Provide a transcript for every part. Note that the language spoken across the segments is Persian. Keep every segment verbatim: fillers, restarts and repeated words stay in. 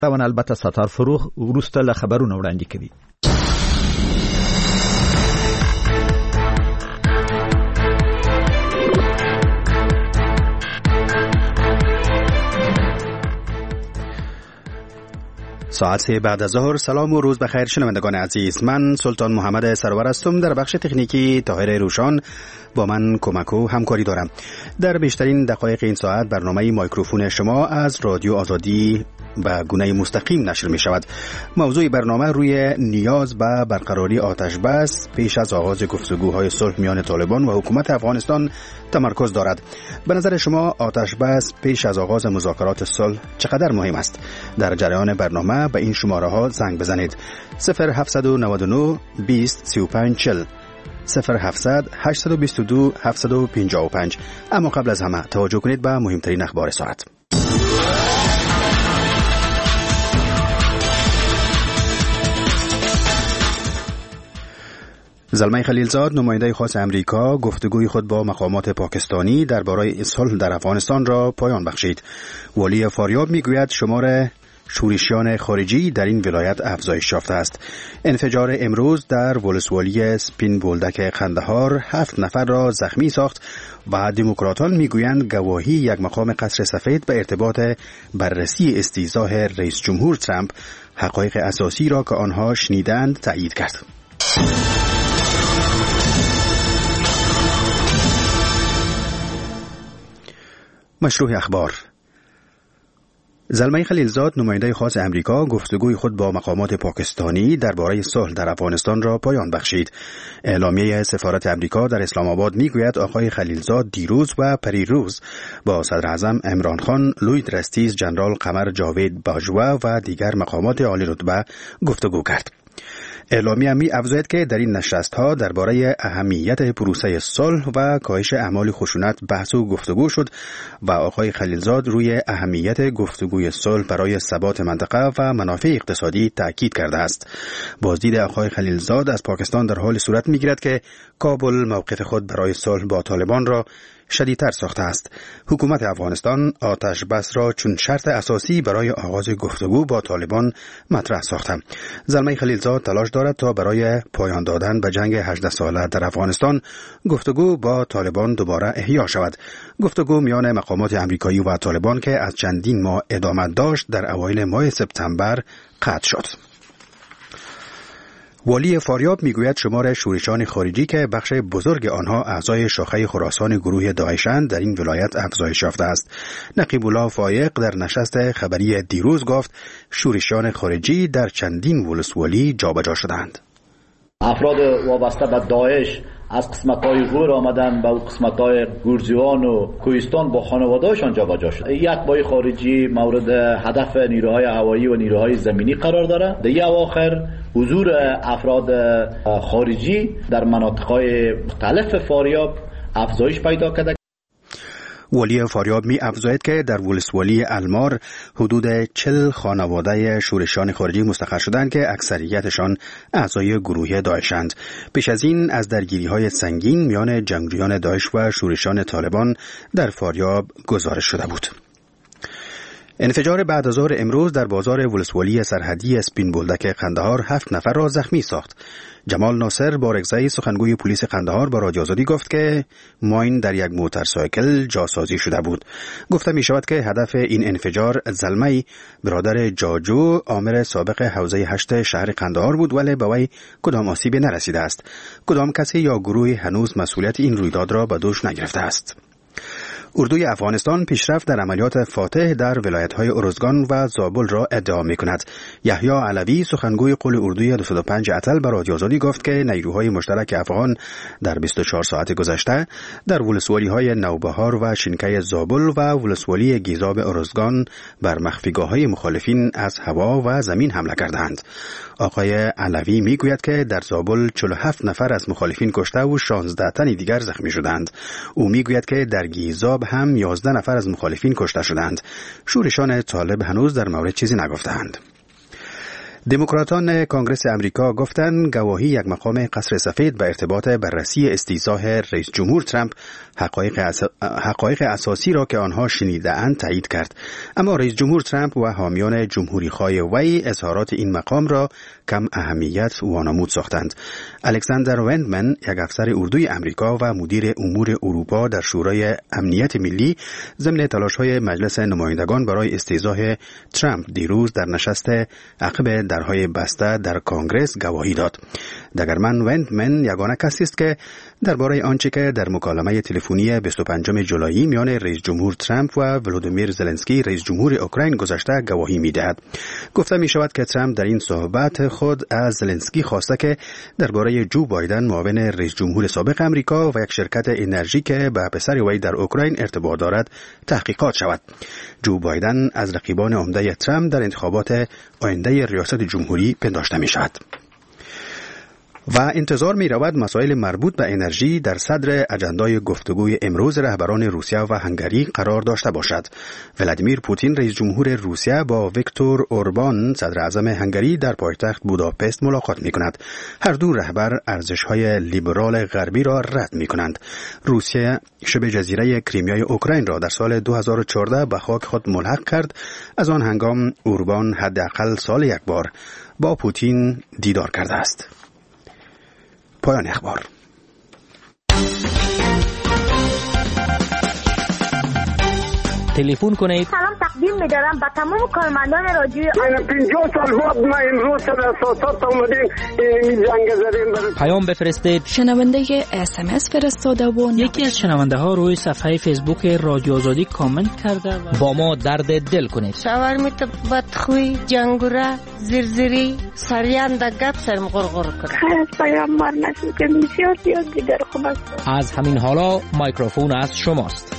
روان البته ستار فروغ وروسته له خبرونه وړاندې کوي. ساعت سه بعد از ظهر. سلام و روز بخیر شنوندگان عزیز، من سلطان محمد سرور هستم. در بخش تکنیکی طاهر روشان با من کمک و همکاری دارم. در بیشترین دقایق این ساعت برنامه مایکروفون شما از رادیو آزادی به گونه مستقیم نشر می شود. موضوع برنامه روی نیاز به برقراری آتش بس پیش از آغاز گفتگوهای صلح میان طالبان و حکومت افغانستان تمرکز دارد. به نظر شما آتش بس پیش از آغاز مذاکرات صلح چقدر مهم است؟ در جریان برنامه به این شماره ها زنگ بزنید: صفر هفت نه نه بیست سی و پنج چهل، صفر هفتصد هشتصد و بیست و دو هفتصد و پنجاه و پنج. اما قبل از همه توجه کنید به مهمترین اخبار ساعت. زلمه خلیلزاد، نماینده خاص امریکا، گفتگوی خود با مقامات پاکستانی درباره صلح در افغانستان را پایان بخشید. والی فاریاب میگوید شمار شورشیان خارجی در این ولایت افزایش یافته است. انفجار امروز در ولسوالی سپین بولدک قندهار هفت نفر را زخمی ساخت و دموکراتان میگویند گواهی یک مقام قصر سفید به ارتباط بررسی استیضاح رئیس جمهور ترامپ حقایق اساسی را که آنها شنیدند تایید کرد. مشروع اخبار. زلمه خلیلزاد، نماینده خاص امریکا، گفتگوی خود با مقامات پاکستانی درباره صلح در افغانستان را پایان بخشید. اعلامیه سفارت امریکا در اسلام آباد میگوید آقای خلیلزاد دیروز و پریروز با صدر اعظم عمران خان، لوید رستیز، جنرال قمر جاوید باجوا و دیگر مقامات عالی رتبه گفتگو کرد. اعلامیه می افزاید که در این نشست‌ها درباره اهمیت پروسه صلح و کاهش اعمال خشونت بحث و گفتگو شد و آقای خلیلزاد روی اهمیت گفتگوی صلح برای ثبات منطقه و منافع اقتصادی تاکید کرده است. بازدید آقای خلیلزاد از پاکستان در حال صورت می‌گیرد که کابل موقف خود برای صلح با طالبان را شدیدتر ساخته است. حکومت افغانستان آتش بس را چون شرط اساسی برای آغاز گفتگو با طالبان مطرح ساخته. زلمه خلیلزاد تلاش دارد تا برای پایان دادن به جنگ هجده ساله در افغانستان گفتگو با طالبان دوباره احیا شود. گفتگو میان مقامات امریکایی و طالبان که از چندین ماه ادامه داشت در اوایل ماه سپتامبر قطع شد. والی فاریاب میگوید شمار شورشان خارجی که بخش بزرگ آنها اعضای شاخه خراسان گروه داعشند در این ولایت افزایش یافته است. نقیب الله فایق در نشست خبری دیروز گفت شورشان خارجی در چندین ولسوالی جابجا شدند. افراد وابسته به داعش از قسمت‌های غور آمدن به قسمت‌های گورجوان و کوهستان با خانواده‌هاشون جابجا شد. یک بای خارجی مورد هدف نیروهای هوایی و نیروهای زمینی قرار داره. در اواخر حضور افراد خارجی در مناطق‌های مختلف فاریاب افزایش پیدا کرده. والی فاریاب می افزاید که در ولسوالی المار حدود چهل خانواده شورشیان خارجی مستقر شدند که اکثریتشان اعضای گروه داعشند. پیش از این از درگیری‌های سنگین میان جنگجویان داعش و شورشیان طالبان در فاریاب گزارش شده بود. انفجار بعد از ظهر امروز در بازار ولسوالی سرحدی اسپین بولدک قندهار هفت نفر را زخمی ساخت. جمال ناصر بارگزایی سخنگوی پلیس قندهار با رادیو آزادی گفت که ماین در یک موتورسایکل جاسازی شده بود. گفته می شود که هدف این انفجار زلمه برادر جاجو آمر سابق حوزه هشت شهر قندهار بود، ولی به وی کدام آسیبی نرسیده است. کدام کسی یا گروهی هنوز مسئولیت این رویداد را به دوش نگرفته است. اردوی افغانستان پیشرفت در عملیات فاتح در ولایت‌های ارزگان و زابل را ادعا می‌کند. یحیی علوی سخنگوی قول اردوی دویست و پنج اتل به رادیو آزادی گفت که نیروهای مشترک افغان در بیست و چهار ساعت گذشته در ولسوالی‌های نوبهار و شینکه زابل و ولسوالی گیزاب ارزگان بر مخفیگاه‌های مخالفین از هوا و زمین حمله کردند. آقای علوی میگوید که در زابل چهل و هفت نفر از مخالفین کشته و شانزده تن دیگر زخمی شدند. او میگوید که در گیزاب هم یازده نفر از مخالفین کشته شدند. شورشان طالب هنوز در مورد چیزی نگفتند. دموکراتان کانگرس امریکا گفتند گواهی یک مقام قصر سفید به ارتباط بررسی استیضاح رئیس جمهور ترامپ حقایق, اس... حقایق اساسی را که آنها شنیده‌اند تایید کرد. اما رئیس جمهور ترامپ و حامیان جمهوری‌خواه وی اظهارات این مقام را کم اهمیت وانمود ساختند. الکساندر وندمن، یک افسر اردوی امریکا و مدیر امور اروپا در شورای امنیت ملی، ضمن تلاش‌های مجلس نمایندگان برای استیضاح ترامپ دیروز در نشست عقب درهای بسته در کانگرس گواهی داد. دگرمن وندمن یگانه کسی است که درباره آنچه که در مکالمه تلفنی بیست و پنجم جولای میان رئیس جمهور ترامپ و ولودیمیر زلنسکی رئیس جمهور اوکراین گذشته گواهی می‌دهد. گفته می‌شود که ترامپ در این صحبت خود از زلنسکی خواسته که درباره جو بایدن معاون رئیس جمهور سابق امریکا و یک شرکت انرژی که به پسر وی در اوکراین ارتباط دارد تحقیقات شود. جو بایدن از رقیبان عمده ترامپ در انتخابات آینده ریاست جمهوری پنداشته می‌شود. و انتظار می رود مسائل مربوط به انرژی در صدر اجندای گفتگوی امروز رهبران روسیه و هنگری قرار داشته باشد. ولادیمیر پوتین رئیس جمهور روسیه با ویکتور اوربان صدر اعظم هنگری در پایتخت بوداپست ملاقات می کند. هر دو رهبر ارزش‌های لیبرال غربی را رد می کنند. روسیه شبه جزیره کریمیای اوکراین را در سال دو هزار و چهارده به خاک خود ملحق کرد. از آن هنگام اوربان حداقل سال یک بار با پوتین دیدار کرده است. پایان اخبار. تلفن کنید. سلام تقدیم می‌دارم به تمام کارمندان رادیوی من پنجاه سال بعد ما امروز در اساسات اومدیم این جنگ زدیم. پیام بفرستید. شنونده اس ام اس فرستاده و یکی از شنونده ها روی صفحه فیسبوک رادیو آزادی کامنت کرده و با ما درد دل کنید. شاورمیت بدخوی جنگوره زرزری سریان د گپ سرم غرغر کنه. خیر پیام مار نشد که بسیار زیاد دیگر خوب است. از همین حالا میکروفون از شماست.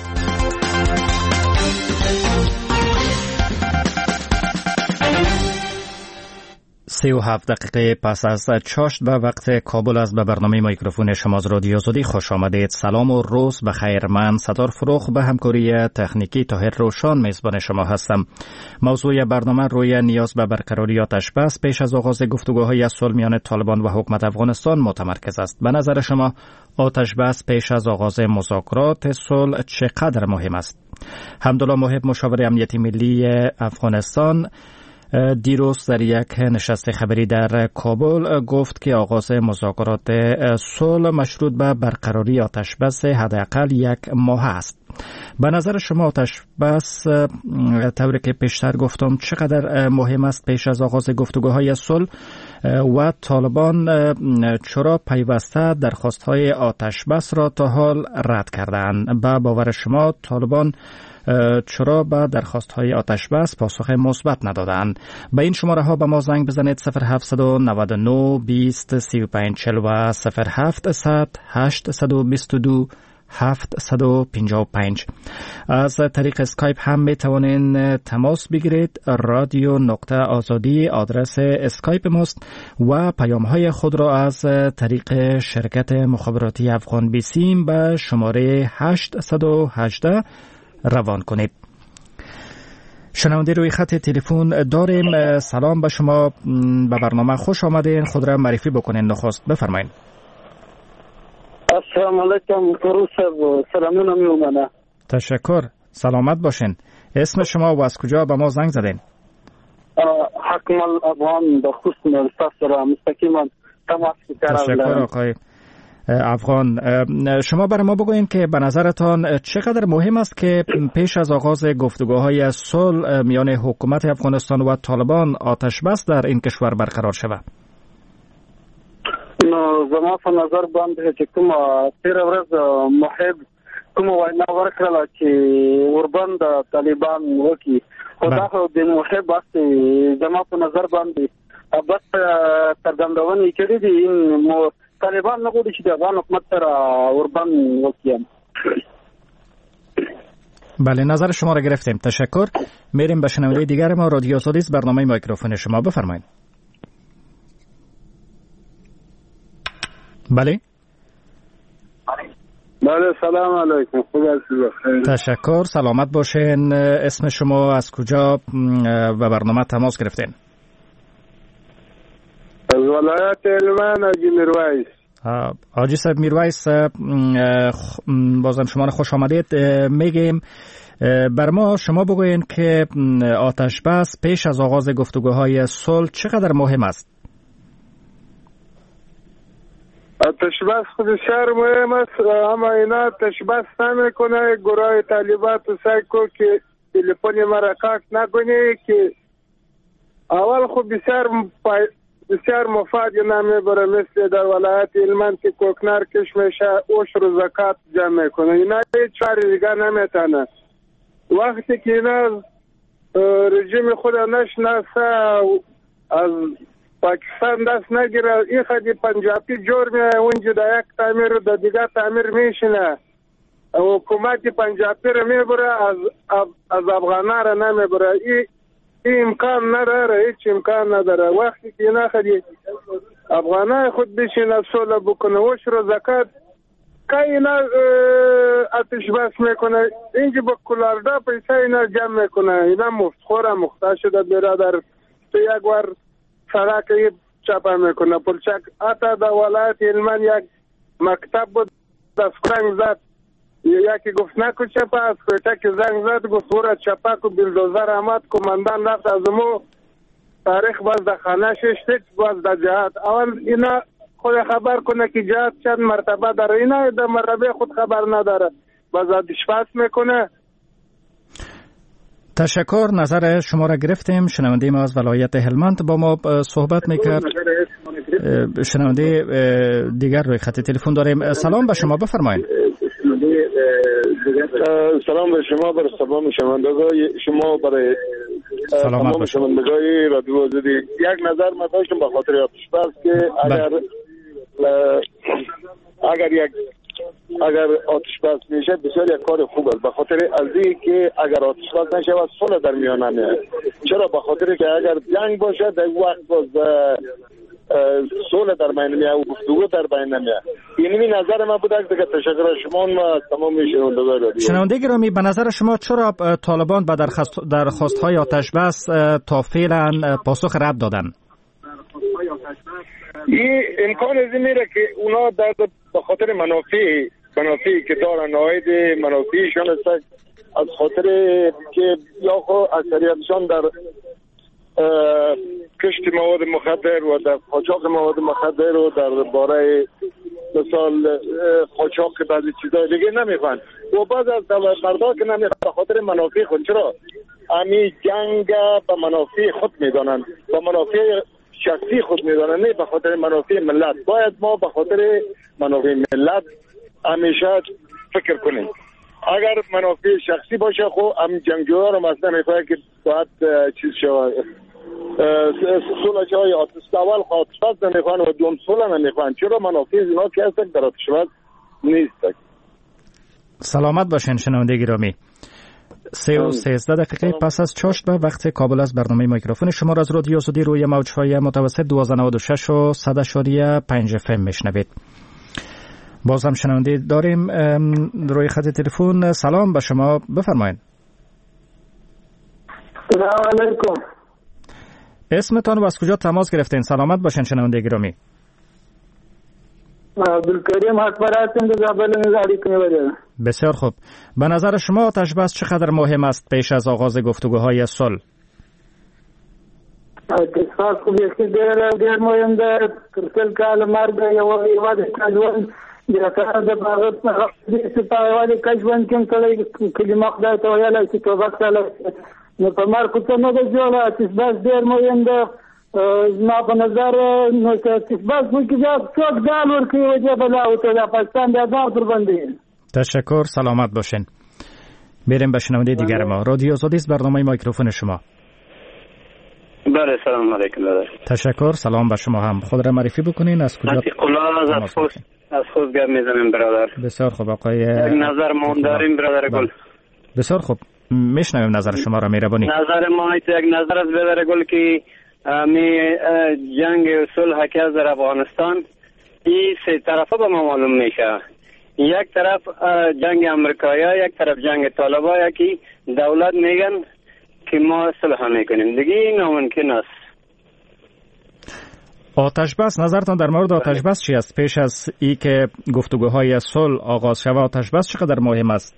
سی و هفت دقیقه پس از چاشت به وقت کابل است. به برنامه میکروفون شما از رادیو آزادی خوش آمدید. سلام و روز بخیر. من ستار فروخ به همکاری تکنیکی طاهر روشان میزبان شما هستم. موضوع برنامه روی نیاز به برقراری آتش بس پیش از آغاز گفتگوهای صلح میان طالبان و حکومت افغانستان متمرکز است. به نظر شما آتش بس پیش از آغاز مذاکرات صلح چقدر مهم است؟ حمدالله محب، مشاور امنیتی ملی افغانستان، دیروز در یک نشست خبری در کابل گفت که آغاز مذاکرات صلح مشروط به برقراری آتش بس حداقل یک ماه است. به نظر شما آتش بس طوری که پیشتر گفتم چقدر مهم است پیش از آغاز گفتگوهای صلح و طالبان چرا پیوسته درخواست‌های آتش بس را تا حال رد کردند؟ به باور شما طالبان چرا به درخواست‌های آتش بس پاسخ مثبت ندادند؟ به این شماره ها به ما زنگ بزنید صفر هفت نه نه بیست سی و پنج چهل و صفر هفت صد هشت دو دو هفت پنج پنج. از طریق اسکایپ هم می توانین تماس بگیرید. رادیو نقطه آزادی آدرس اسکایپ ماست و پیام های خود را از طریق شرکت مخابراتی افغان بیسیم به شماره هشت یک هشت روان کنید. شنونده روی خط تلفن داریم. سلام به شما، به برنامه خوش آمدین. خود را معرفی بکنین نخست بفرمایید. السلام علیکم کروس و سلامونه میومنه. تشکر، سلامت باشین. اسم شما و از کجا به ما زنگ زدین؟ حکم الافغان به خصوص استاس را مستقیما تماس کردم. تشکر آقای افغان. شما برای ما بگوین که به نظرتان چقدر مهم است که پیش از آغاز گفتگوهای صلح میان حکومت افغانستان و طالبان آتش بس در این کشور برقرار شود؟ نو زما په نظر باندې چې کوم تیر ورځ محب کوم وینا ورکړه چې اوربان د طالبان وکي او دا خو د محب است زما په نظر باندې بس څرګندونه کړې دي این طالبان نه غواړي چې د افغان حکومت سره اوربان وکي. بله، نظر شما را گرفتیم. تشکر. میریم به شنونده دیگر ما. رادیو آزادی، برنامه میکروفون شما، بفرمایید. بله بله سلام علیکم. خدا بخیر. تشکر، سلامت باشین. اسم شما از کجا و برنامه تماس گرفتین؟ ولایت هلمند حاجی میرویس. حاجی صاحب میرویس، بازم شما خوش آمدید میگیم. بر ما شما بگوین که آتش بس پیش از آغاز گفتگوهای صلح چقدر مهم است؟ آتش بس خود بسیار مهم است، اما اینا آتش بس نمیکنه. گروه طالبات سعی کو که تلفن مرا قطع نکنه که اول خود بسیار پای... بسیار مفاد نمیبره، مثل در ولایت هلمند که کوکنار کشمش عشر و زکات جمع کنه. اینا هیچ چاری دیگه نمیتونه. وقتی که اینا رژیم خود نشناسه از پاکستان دست نگیره، این خودی پنجابی جور میه اونجا در یک تعمیر در دیگه تعمیر میشنه. حکومت پنجابی رو میبره، از از افغانه رو نمیبره. این این امکان نداره، هیچ امکان نداره. وقتی که اینا خودی افغانه خود بشینه صلح بکنه، عشر و زکات که اینا آتش بس میکنه، اینجا با کلارده پیسه اینا جمع میکنه. اینا مفتخوره مختار شده برادر. تو یک وار سراکی چپا میکنه پلچک. حتی در ولایت هلمند یک مکتب بود، دست زنگ زد، یکی گفت نکو چپا، از کویته که زنگ زد گفت ورا چپا کو بیلدوزر آمد، کماندان رفت از مو تاریخ باز در خانه ششتید باز در جهاد. اول اینا خود خبر کنه که جهاد چند مرتبه داره، اینا در مرتبه خود خبر نداره، باز آتش بس میکنه. تشکر، نظر شما را گرفتیم. شنونده ما از ولایت هلمند با ما صحبت میکرد. شنونده دیگر روی خط تلفن داریم. سلام به شما، بفرمایید. سلام به شما، برای تمام شنوندگان شما، برای تمام شنوندگان رادیو آزادی. یک نظر من داشتم به خاطر آتش بس که اگر اگر یک اگر آتش بس میشه بسیار یک کار خوب است، به خاطر ازی که اگر آتش بس نشه و صلح در میان نمیاد. چرا؟ به خاطر که اگر جنگ باشه در وقت باز صلح در بین نمیاد و گفتگو در بین نمیاد. اینمی نظر من بود. دیگه تشکر از شما و تمام شنوندگان رادیو. شنونده گرامی، به نظر شما چرا طالبان به درخواست درخواست‌های آتش بس تا فعلا پاسخ رد دادن؟ این امکان از این میره که اونا در به خاطر منافع منافعی که دارن، عاید منافعشان است، از خاطر که یا خو اکثریتشان در کشت مواد مخدر و در قاچاق مواد مخدر و در باره مثال قاچاق بعضی چیزای دیگه نمیخوان و بعض از مردا که نمیخوان به خاطر منافع خود. چرا؟ امی جنگ به منافع خود میدانن، به منافع شخصی خود میدانن، نه به خاطر منافع ملت. باید ما به خاطر منافع ملت همیشه فکر کنیم. اگر منافع شخصی باشه خب هم جنگجوها رو مثلا میخواه که باید چیز شود صلح شوی آتش اول آتش بس نمیخوان و دوم صلح نمیخوان. چرا؟ منافع اینا که هستن در آتش بس نیست. سلامت باشین شنونده گرامی. سه و سیزده دقیقه پس از چاشت به وقت کابل از برنامه میکروفون شما را از رادیو آزادی روی موجهای متوسط دویست و نود و شش و صد اشاریه پنج اف ام میشنوید. باز هم شنونده داریم روی خط تلفن. سلام به شما، بفرمایید. سلام علیکم. اسمتان و از کجا تماس گرفتین؟ سلامت باشین شنونده گرامی. عبدالکریم اکبر هستم در زابل نزاری کنیم. بسیار خوب. به نظر شما آتش بس چقدر مهم است پیش از آغاز گفتگوهای صلح؟ آتش بس خوب یکی دیر دیر مهم ده. ترسل کال مرگ یا واد کجوان جرأت ده باغت دیس پایوالی کجوان کم کلی کلمه خدای تو یالا کی تو وقت لا نه پمار کوته نه ده جولا آتش بس دیر مهم ده. ما په نظر نو چې بس وکړه څوک دال ورکوي وجه بلا او ته پاکستان د آزاد پر باندې. تشکر، سلامت باشین. بریم به شنونده دیگر ما. رادیو آزادی است، برنامه میکروفون شما. بله، سلام علیکم. تشکر، سلام به شما هم. خود را معرفی بکنین. از کجا؟ از خود از خود گپ میزنم برادر. بسیار خوب آقای. یک نظر ما داریم برادر گل. بسیار خوب، میشنویم نظر شما را. مهربانی. نظر ما یک نظر از برادر گل که می جنگ و صلح که از در افغانستان این سه طرفه به ما معلوم میشه. یک طرف جنگ امریکایی، یک طرف جنگ طالبا، یکی دولت میگن که ما صلح میکنیم. دیگه این ناممکن است. آتش بس، نظرتان در مورد آتش بس چی است؟ پیش از ای که گفتگوهای صلح آغاز شود آتش بس چقدر مهم است؟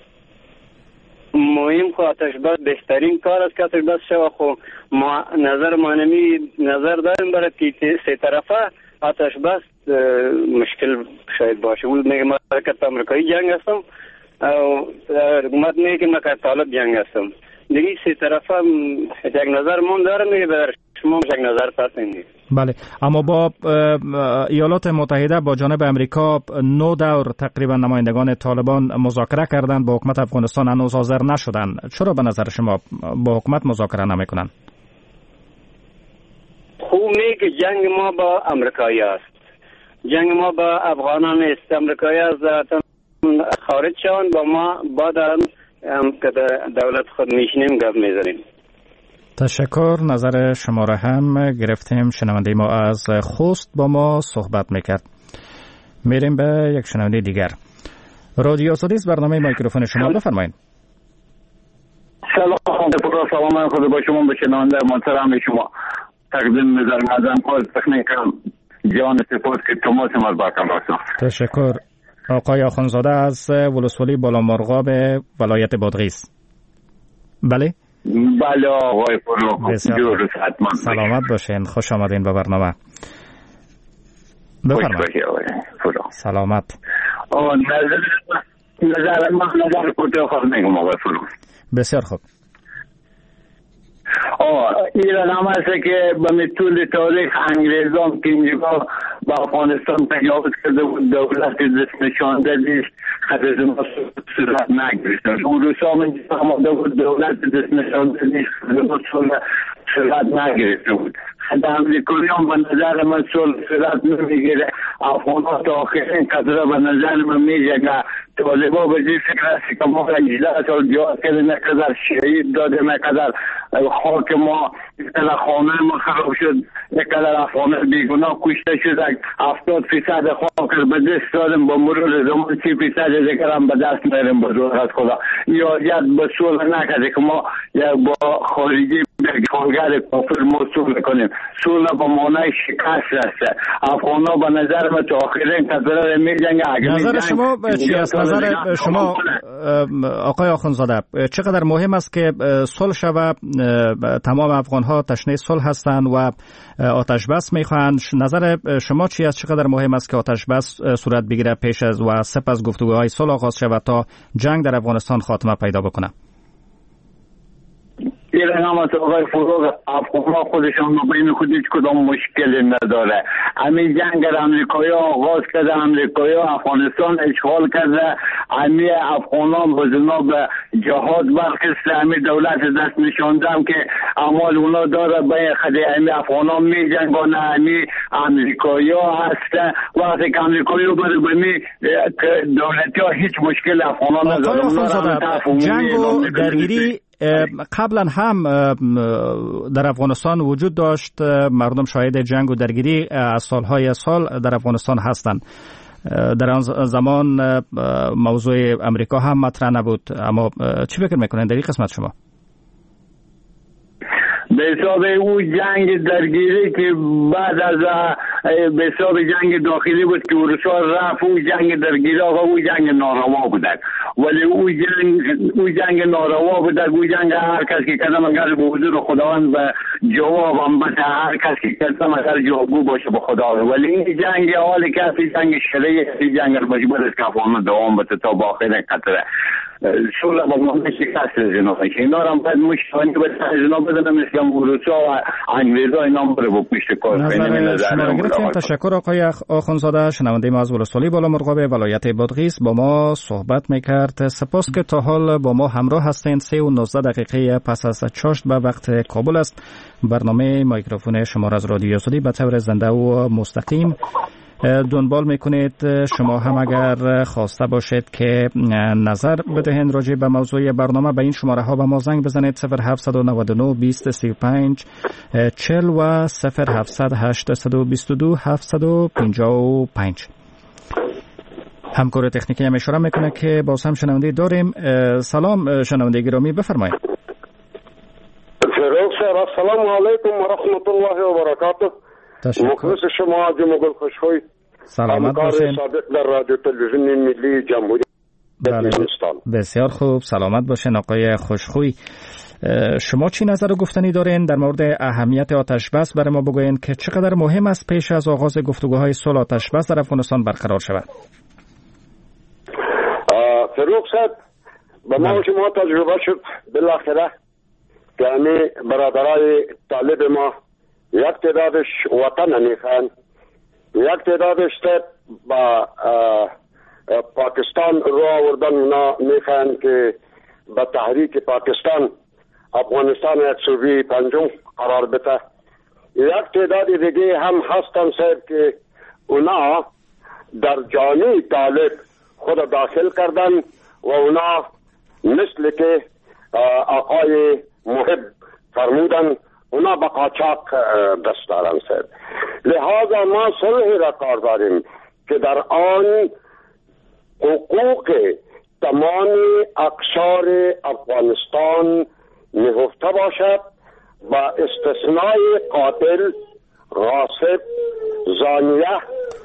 مهم خو آتش بس بهترین کار است که آتش بس شود. خو ما نظر مانمی نظر داریم برای سه طرفه آتش بس مشکل شاید باشه. اون میگه ما حرکت امریکایی جنگ هستم او حکومت میگه که ما که طالب جنگ هستم. دیگه سه طرفه یک نظر من دارم، میگه بر شما یک نظر پسندید. بله، اما با ایالات متحده با جانب امریکا نو دور تقریبا نمایندگان طالبان مذاکره کردند، با حکومت افغانستان هنوز حاضر نشدند. چرا به نظر شما با حکومت مذاکره نمیکنند؟ خوب میگه جنگ ما با امریکایی است، جنگ ما با افغانان است. امریکایی از خارج شوند با ما بعد هم که دولت خود میشنیم گپ میزنیم. تشکر. نظر شما را هم گرفتیم. شنونده ما از خوست با ما صحبت میکرد. میریم به یک شنونده دیگر. رادیو آزادی است، برنامه میکروفون شما، بفرمایید. سلام سلام خود با شما، به شنونده محترم شما تقدیم می‌ذارم. ازم خود تکنیکم جان سپاس که تماس ما برکم راست. تشکر. آقای آخونزاده از ولسوالی بالامرغاب ولایت بادغیس. بله؟ بله آقای فروغ، جور حتما سلامت باشین، خوش آمدین به برنامه. بفرمایید. سلامت. آه نظر نظر ما نظر کوتاه خواهد میگم آقای فروغ. بسیار خوب. آه ایران هم هسته که به طول تاریخ انگریزان که اینجا با افغانستان تجاوز کرده بود، دولت دست نشانده دیش خطر ما صورت نگرفتن. روسا هم اینجا آماده بود، دولت دست نشانده دیش خطر ما صورت نگرفته بود. خطر امریکایی هم به نظر من صورت نمیگیره. افغان ها تا آخرین قطره به نظر من میگه که طالبا به جای فکر هستی که ما هجده سال جهاد کرده، نقدر شهید داده، نقدر خاک ما نقدر خانه ما خراب شد، نقدر افغان بیگناه کشته شد. هفتاد فیصد خاک به دست دادم، با مرور زمان سی فیصد دیگر هم به دست میرم به زور از خدا. یاد به صلح نکرده که ما با خارجی کارگر کافر ما صلح کنیم. صلح با معنای شکست است. افغان ها به نظر من تا آخرین قطره می جنگه. نظر شما چی است؟ نظر شما آقای آخونزاده چقدر مهم است که صلح شود؟ تمام افغان ها تشنه صلح هستند و آتش بس میخواهند. نظر شما چی است؟ چقدر مهم است که آتش بس صورت بگیره پیش از و سپس گفتگوهای صلح آغاز شود تا جنگ در افغانستان خاتمه پیدا بکنه؟ ایران هم از آقای فروغ افغان ها خودشان بین خود هیچ کدام مشکلی نداره. همین جنگ در امریکایی ها آغاز کرده، امریکایی ها افغانستان اشغال کرده، همین افغان ها بزنا به جهاد برخسته، همین دولت دست نشانده هم که اعمال اونا داره به خده همین افغان ها می جنگانه، همین امریکایی ها هسته. وقتی که امریکایی ها برای بمی دولتی ها هیچ مشکل افغان ها نداره. جنگ و درگیری قبلا هم در افغانستان وجود داشت. مردم شاهد جنگ و درگیری از سالهای سال در افغانستان هستند. در آن زمان موضوع امریکا هم مطرح نبود. اما چی فکر میکنین در این قسمت شما؟ به حساب او جنگ درگیری که بعد از به حساب جنگ داخلی بود که روسا رفت، او جنگ درگیری آقا او جنگ ناروا بودن. ولی او جنگ او جنگ ناروا بود. او جنگ هر کس که کردم اگر به حضور خداوند و جواب هم بده، هر کس که کردم اگر جوابگو باشه به خداوند. ولی این جنگ حالی که این جنگ شرعی، این جنگ مجبور است که افغان دوام بده تا با آخر قطره صلح با ما شکست جناب. اینا هم باید مشتانی به جناب بدن مثل روسا و انگلیسا اینا هم برای با پشت کار. نظر شما را گرفتیم. تشکر آقای آخونزاده. شنونده ما از ولسوالی بالامرغاب ولایت بادغیس با ما صحبت میکرد. سپاس که تا حال با ما همراه هستین. سه و نوزده دقیقه پس از چاشت به وقت کابل است. برنامه میکروفون شما را از رادیو آزادی به طور زنده و مستقیم دنبال میکنید. شما هم اگر خواسته باشید که نظر بدهید راجع به موضوع برنامه، به این شماره ها به ما زنگ بزنید: صفر هفت نه نه بیست سی و پنج چهل و صفر هفت هشت دو دو هفت پنج پنج. همکار تکنیکی هم اشاره میکنه که باز هم شنونده داریم. سلام شنونده گرامی، بفرمایید. سلام علیکم و رحمت الله و برکاته. مخلص شما جمهور خوشخوی سلامت باشین. صادق در رادیو تلویزیون ملی جمهوری افغانستان. بسیار خوب، سلامت باشین آقای خوشخوی. شما چی نظر و گفتنی دارین در مورد اهمیت آتش بس؟ برای ما بگوین که چقدر مهم است پیش از آغاز گفتگوهای صلح آتش بس در افغانستان برقرار شود. فروغ صاحب، به ما شما تجربه شد بالاخره که همه برادرای طالب ما یک تعدادش وطن میخوان، یک تعدادش با پاکستان رو آوردن، اونا میخوان که به تحریک پاکستان افغانستان یک صوبه پنجم قرار بده. یک تعداد دیگه هم هستن صاحب که اونا در جامعه طالب خود داخل کردن و اونا مثل که آقای محب فرمودن اونا به قاچاق دست دارن صاحب. لہذا ما صلح را کار داریم که در آن حقوق تمام اقشار افغانستان نهفته باشد با استثنای قاتل، غاصب، زانیه،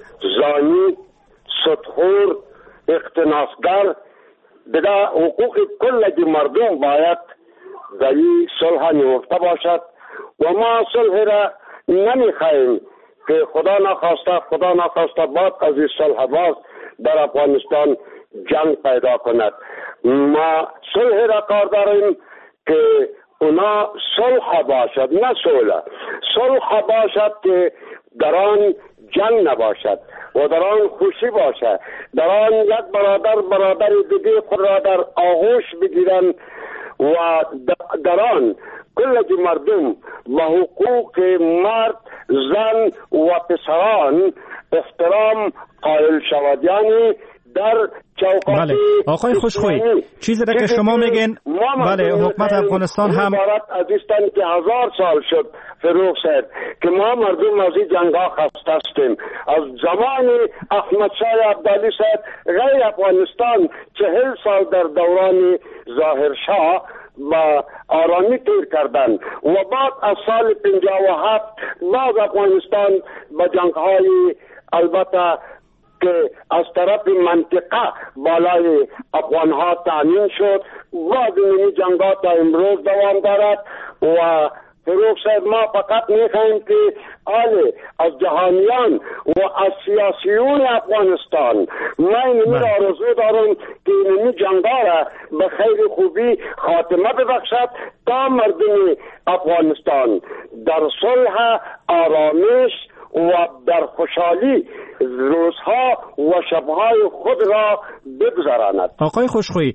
زانی، سودخور، اختناسگر، دیگه حقوق کل مردم باید در این صلح نهفته باشد و ما صلح را نمیخواهیم که خدا نخواسته خدا نخواسته بعد از این صلح باز در افغانستان جنگ پیدا کند. ما صلح را کار داریم که اونا صلح باشد، نه صلح صلح باشد که در آن جنگ نباشد و در آن خوشی باشد، در آن یک برادر برادر دیگه خود را در آغوش بگیرن و در آن کل مردم به حقوق مرد، زن و پسران احترام قائل شود. یعنی در چوکات بله. آقای خوشخوی، چیزی را که شما میگین بله حکومت افغانستان هم از ایستان که هزار سال شد فروغ صاحب که ما مردم از این جنگ ها خسته هستیم. از زمان احمد شاه عبدالی صاحب غیر افغانستان چهل سال در دوران ظاهر شاه با آرامی تیر کردن و بعد از سال پنجاه و هفت باز افغانستان با جنگ های البته که از طرف منطقه بالای افغان ها تامین شد، بعد این جنگات تا امروز دوام دارد و فروغ صاحب ما فقط میخواهیم که آله از جهانیان و از سیاسیون افغانستان من این آرزو دارم که این جنگا را به خیر خوبی خاتمه ببخشد تا مردم افغانستان در صلح، آرامش و در خوشحالی روزها و شبهای خود را بگذراند. آقای خوشخوی،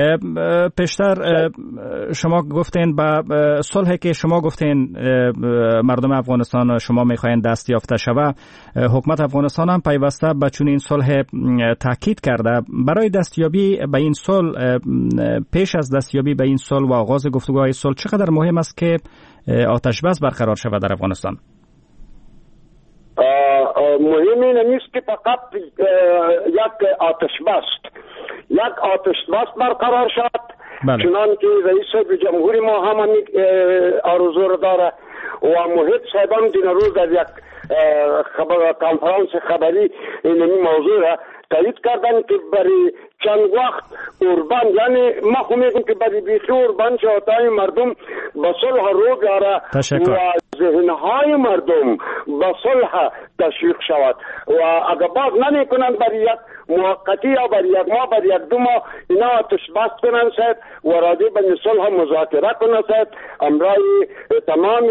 پیشتر شما گفتین با صلحی که شما گفتین مردم افغانستان شما میخواین دست یافته شود، حکومت افغانستان هم پیوسته به چنین صلح تاکید کرده. برای دستیابی به این صلح، پیش از دستیابی به این صلح و آغاز گفتگوهای صلح چقدر مهم است که آتش بس برقرار شود در افغانستان؟ مهم این نیست که فقط یک آتش بس یک آتش بس برقرار شد. بله. چنان که رئیس جمهوری ما هم آرزو را داره و محیط صاحبان دین روز در یک خبر کنفرانس خبری این موضوع را تایید کردن که برای چند وقت اوربان، یعنی ما خو میگم که برای بیخی اوربان شدای مردم به صلح رو بیاره و ذهنهای مردم به صلح تشویق شود و اگر باز نمی کنند برای یک موقتی یا برای یک ماه برای یک دو ماه اینا آتش بس کنند شد و راجع به صلح مذاکره کنند شد امرای تمام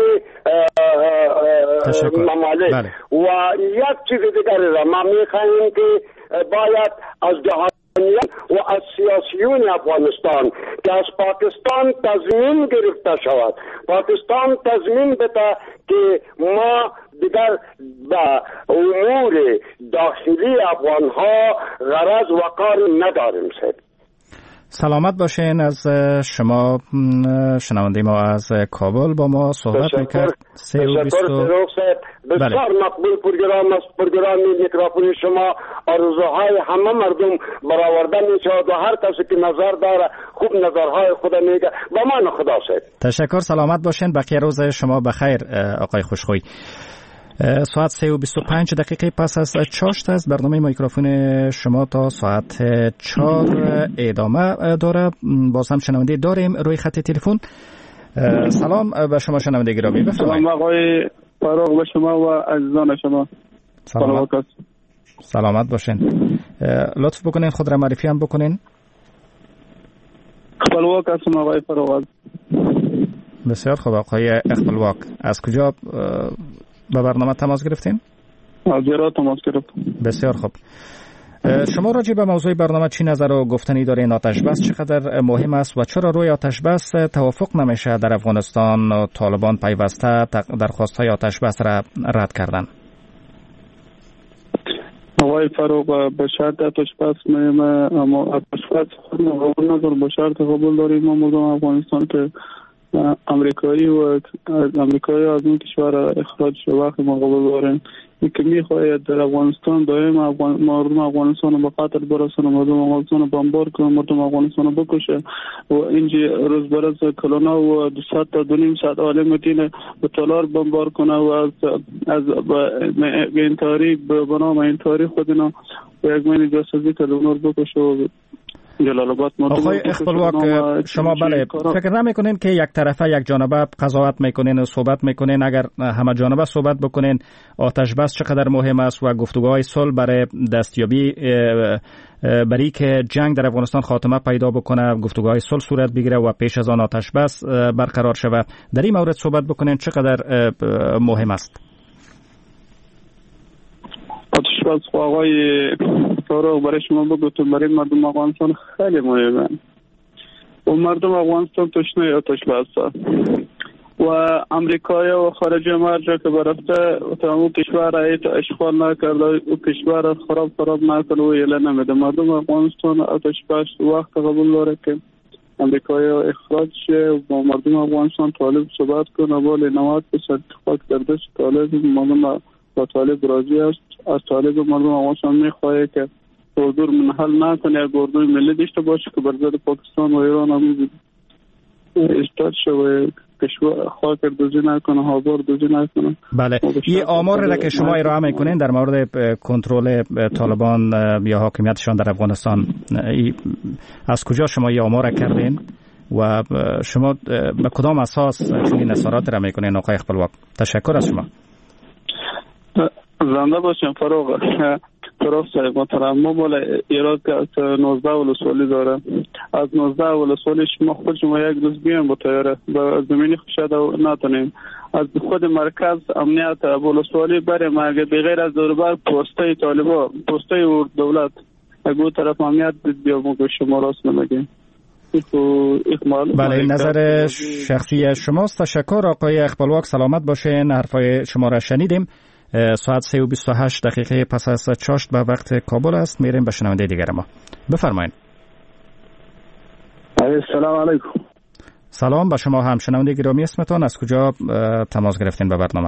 ممالک. بله. و یک چیز دیگر را ما میخواهیم که باید از جهانیان و از سیاسیون افغانستان که از پاکستان تضمین گرفته شود، پاکستان تضمین بده که ما دیگر به امور داخلی افغانها غرض و کار نداریم. سید سلامت باشین. از شما شنونده ما از کابل با ما صحبت میکرد. تشکر فروغ صاحب، بسیار مقبول پروگرام است. پروگرام میکروفون شما آرزوهای همه مردم برآورده میشود و هر کسی که نظر داره خوب نظرهای خود میگه. با من خدا صاحب. تشکر، سلامت باشین. بقیه روز شما بخیر آقای خوشخوی. ساعت سه و بیست و پنج دقیقه پس از چاشت است. برنامه میکروفون شما تا ساعت چهار ادامه داره. باز هم شنونده داریم روی خط تلفن. سلام به شما شنونده گرامی، بفرمایید. سلام آقای فاروق به شما و عزیزان شما. سلامت, سلامت باشین. لطف بکنین خود را معرفی هم بکنین. خپلواک هستم آقای فاروق. بسیار خوب آقای خپلواک، از کجا به برنامه تماس گرفتین؟ از ایران تماس گرفتم. بسیار خوب. شما راجع به موضوع برنامه چی نظر و گفتنی دارین؟ آتش بس چقدر مهم است و چرا روی آتش بس توافق نمیشه در افغانستان و طالبان پیوسته درخواست‌های آتش بس را رد کردن؟ آقای فاروق به شرط آتش بس مهمه، اما آتش بس خود قبول ندارم. به شرط قبول داریم ما مردم افغانستان که امریکایی و امریکایی از اون کشور اخراج شد. وقتی ما قبول داریم این که میخواهید در افغانستان دائم افغان... مردم افغانستان به خاطر برسونه، مردم افغانستان بمبار کنه، مردم افغانستان بکشه و اینجا روز برز کلونا و دو ساعت تا دو نیم ساعت عالم دینه به تالار بمبار کنه و از از به این تاریخ به نام این تاریخ خودنا و یک مینی جاسوسی که دونور بکشه و آقای خپلواک، شما بله فکر نمیکنین که یک طرفه یک جانبه قضاوت میکنین و صحبت میکنین؟ اگر همه جانبه صحبت بکنین آتش بس چقدر مهم است و گفتگوهای صلح برای دستیابی برای که جنگ در افغانستان خاتمه پیدا بکنه، گفتگوهای صلح صورت بگیره و پیش از آن آتش بس برقرار شود، در این مورد صحبت بکنین چقدر مهم است؟ آتش بس آقای فاروق برای شما بگوتم برای مردم افغانستان خیلی مهمه و مردم افغانستان تشنه آتش بس و امریکایی و خارجی مرجع که برفته تمام کشور را اشغال نکرده و کشور را خراب خراب نکرده و ایله نمیده. مردم افغانستان آتش بس وقت قبول داره که امریکایی اخراج شه و با مردم افغانستان طالب صحبت کنه ولی نود درصد اتفاق کرده طالب مردم با طالب راضی است. از طالب مردم افغانستان میخواهی که اردو منحل نکنه یا اردو ملی داشته باشه که بر ضد پاکستان و ایران هم استاد شوه، کشور خاک دوزی نکنه، هابار دوزی نکنه. بله، این آمار را که شما ارائه میکنین در مورد کنترل طالبان یا حاکمیتشان در افغانستان، از کجا شما این آمار را کردین و شما به کدام اساس چنین اظهارات را میکنین آقای خپلواک؟ تشکر از شما. زنده باشیم فاروق. فاروق صاحب محترم، ما بالا ایراد که از نوزده ولسوالی داره. از نوزده ولسوالی شما خود شما یک روز بیایم با تیاره با زمینی خوشد نتونیم. از خود مرکز امنیت ولسوالی بریم اگه بغیر از دوربر پوسته طالبا پوسته دولت اگه طرف امنیت بیا موقع شما راست نمگیم. بله، نظر شخصی شماست. تشکر آقای خپلواک، سلامت باشین. حرفای شما را شنیدیم. ساعت سه و بیست و هشت دقیقه پس از چاشت به وقت کابل است. میریم به شنونده دیگر ما. بفرمایید. السلام علیکم. سلام به شما هم. شنونده گرامی اسمتون، از کجا تماس گرفتین به برنامه؟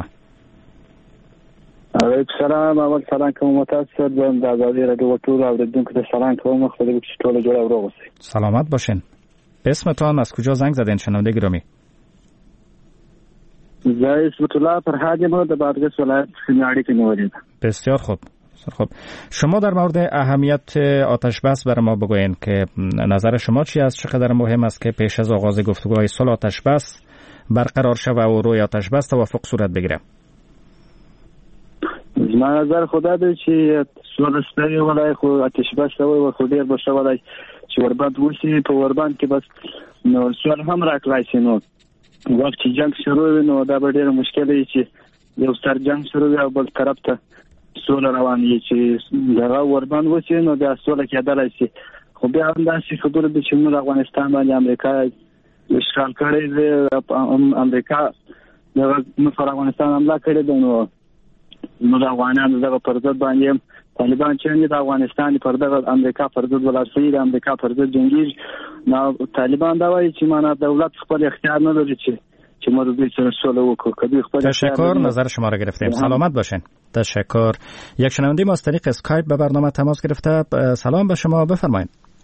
علیکم سلام. اول سلام کوم متاسف بم د ازادي رادیو ټول اوریدونکو ته سلام کوم. خدای دې ټول جوړ او روغ اوسئ. سلامت باشین. اسمتون، از کجا زنگ زدین شنونده گرامی؟ زای اسمت الله فرهادی مو د بادغیس ولایت سیناړي کې نیولې. بسیار خوب. خب شما در مورد اهمیت آتش بس برای ما بگوین که نظر شما چی است؟ چقدر مهم است که پیش از آغاز گفتگوهای صلح آتش بس برقرار شود و روی آتش بس توافق صورت بگیره؟ زما نظر خدا دی چې سولستری ولای خو آتش بس او خو ډیر بشه ولای چې وربند وسی په وربند کې بس نو سول هم راکلای شي. نو وخت چې جنگ شروع وي نو دا به ډیر مشکل وي چې یو سر جنگ شروع وي او بل طرف ته سول روان وي چې دا وربند وسی نو دا سول کېدلای شي. خو بیا هم دا شي خبره د چې موږ افغانستان باندې امریکا اشغال کړی دی، امریکا د افغانستان حمله کړې ده. نو نو د افغانانو دغه پر ضد باندې طالبان چې د افغانستان پر دغه امریکا پر ضد ولاسي د امریکا پر ضد جنگي. نو طالبان دا وایي چې معنا دولت خپل اختیار نه لري چې چې ما د دې سره سوله وکړو. کدی خپل تشکر، نظر شما را گرفتیم. سلامت باشین. تشکر. یک شنونده ما از طریق اسکایپ به برنامه تماس گرفته. سلام به شما، بفرمایید.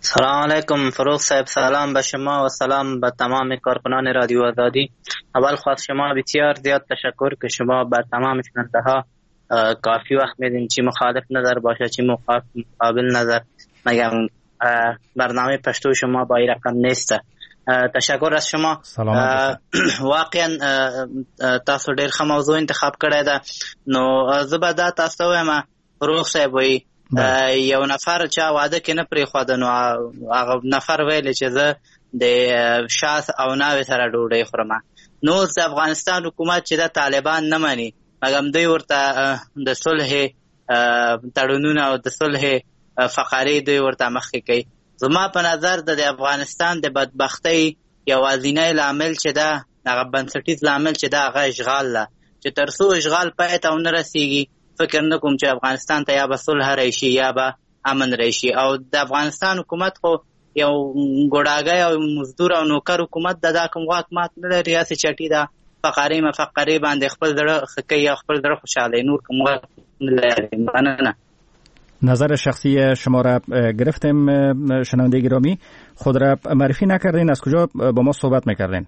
سلام علیکم فروغ صاحب، سلام به شما و سلام به تمام کارکنان رادیو آزادی. اول خواست شما بسیار زیاد تشکر که شما بر تمام شنونده ها کافی وقت میدین، چی مخالف نظر باشه چی مقابل نظر، مگه برنامه پشتو شما با این رقم نیسته. تشکر از شما. واقعا تاسو ډیر ښه موضوع انتخاب کړی ده. نو زه به دا تاسو وایم فروغ صاحب، وایي یو نفر چا واده کې نه پرېښوده، نو هغه نفر ویلی چې زه د شاس او ناوې سره ډوډۍ خورم. نو اوس د افغانستان حکومت چې د طالبان نه مني، مګم دوی ورته د صلح تړونونه او د صلح فقرې دوی ورته مخکې کوي. زما په نظر د افغانستان د بدبختۍ یوازینی لامل چې ده، هغه بنسټیز لامل چې ده، هغه اشغال ده. چې تر څو اشغال پای ته ونه رسیږي، فکر نه کوم چې افغانستان ته یا به صلح راشي یا به امن راشي. او د افغانستان حکومت خو یو ګوډاګی او مزدور او نوکر حکومت ده، دا کوم واک مات نه لري، هسې چټي ده، فقرې مفقرې باندې خپل زړه ښه کوي یا خپل زړه خوشحاله، نور کوم واک نه لري. مننه. نظر شخصی شما را گرفتیم. شنونده گرامی، خود را معرفی نکردین، از کجا با ما صحبت میکردین؟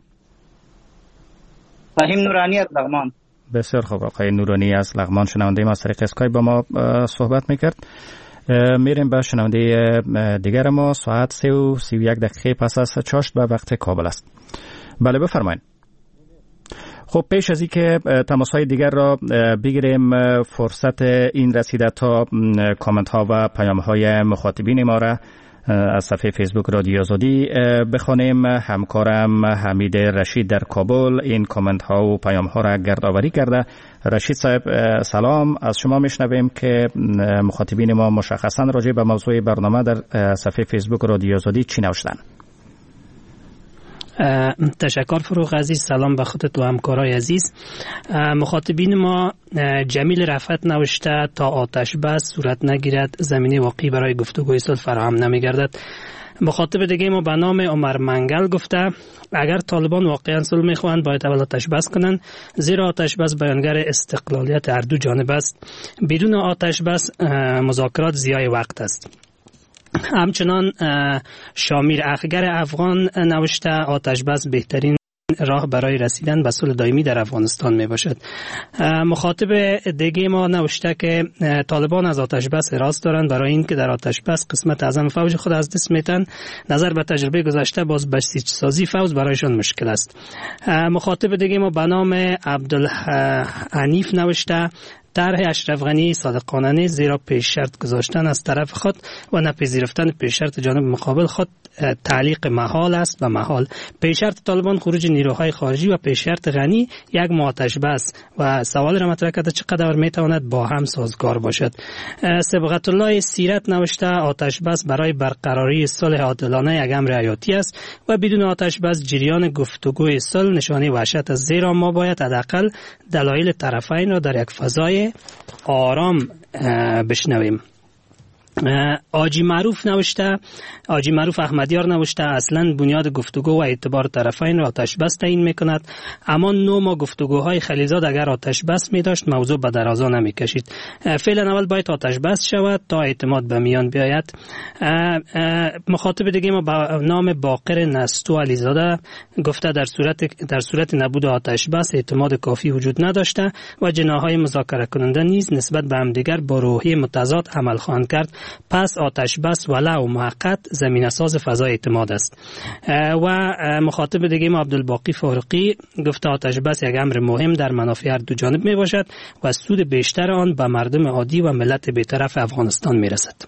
فهیم نورانی از لغمان. بسیار خوب، آقای نورانی از لغمان شنونده ما از طریق اسکایپ با ما صحبت میکرد. میریم به شنونده دیگر ما. ساعت سه و سی و یک دقیقه پس از چاشت به وقت کابل است. بله بفرمایید. خب پیش از این که تماس‌های دیگر را بگیریم، فرصت این رسیده تا کامنت ها و پیام های مخاطبین ما را از صفحه فیسبوک رادیو آزادی بخوانیم. همکارم حمید رشید در کابل این کامنت ها و پیام ها را گردآوری کرده. رشید صاحب سلام، از شما میشنویم که مخاطبین ما مشخصا راجع به موضوع برنامه در صفحه فیسبوک رادیو آزادی چی نوشتن. تشکر فروغ عزیز، سلام به خودت و همکارای عزیز. مخاطبین ما جمیل رفعت نوشته تا آتش بس صورت نگیرد زمینه واقعی برای گفتگوی صلح فراهم نمیگردد. مخاطب دیگه ما به نام عمر منگل گفته اگر طالبان واقعا صلح میخواهند باید اول آتش بس کنند، زیرا آتش بس بیانگر استقلالیت هر دو جانب است. بدون آتش بس مذاکرات ضیاع وقت است. همچنان شامیر اخگر افغان نوشته آتش بس بهترین راه برای رسیدن به صلح دائمی در افغانستان می باشد. مخاطب دیگه ما نوشته که طالبان از آتش بس اعراض دارند برای اینکه در آتش بس قسمت اعظم فوج خود از دست میتن. نظر به تجربه گذشته باز بسیج سازی فوج برایشان مشکل است. مخاطب دیگه ما به نام عبدالحنیف نوشته طرح اشرف غنی صادقانه، زیرا پیش شرط گذاشتن از طرف خود و نپذیرفتن پیش شرط جانب مقابل خود تعلیق محال است و محال. پیش شرط طالبان خروج نیروهای خارجی و پیش شرط غنی یک آتش بس و سوال را مطرح کرده چقدر میتواند با هم سازگار باشد. صبغت الله سیرت نوشته آتش بس برای برقراری صلح عادلانه یک امر حیاتی است و بدون آتش بس جریان گفتگوی صلح نشانه وحشت است، زیرا ما باید حداقل دلایل طرفین را در یک فضای آرام بشنویم. آجی معروف نوشته آجی معروف احمدیار نوشته اصلا بنیاد گفتگو و اعتبار طرفین را آتش بس تعیین میکند، اما نو ما گفتگوهای خلیزاد اگر آتش بس می داشت موضوع به درازا نمی کشید. فعلا اول باید آتش بس شود تا اعتماد به میان بیاید. مخاطب دیگه ما با نام باقر نستو علیزاده گفته در صورت در صورت نبود آتش بس اعتماد کافی وجود نداشته و جناحهای مذاکره کننده نیز نسبت به همدیگر با روحیه متضاد عمل خواهند کرد. پس آتش بس ولو موقت زمینه ساز فضای اعتماد است. و مخاطب دیگه ما عبدالباقی فاروقی گفته آتش بس یک امر مهم در منافع هر دو جانب می باشد و سود بیشتر آن به مردم عادی و ملت بی‌طرف افغانستان می رسد.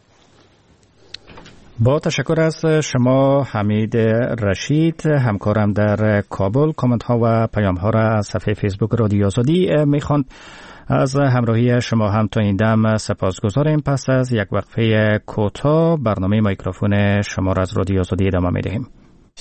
با تشکر از شما حمید رشید، همکارم در کابل. کامنت ها و پیام ها را از صفحه فیسبوک رادیو آزادی می خواند. از همراهی شما هم تا این دم سپاسگزاریم. پس از یک وقفه کوتاه برنامه میکروفون شما را از رادیو آزادی ادامه می دهیم.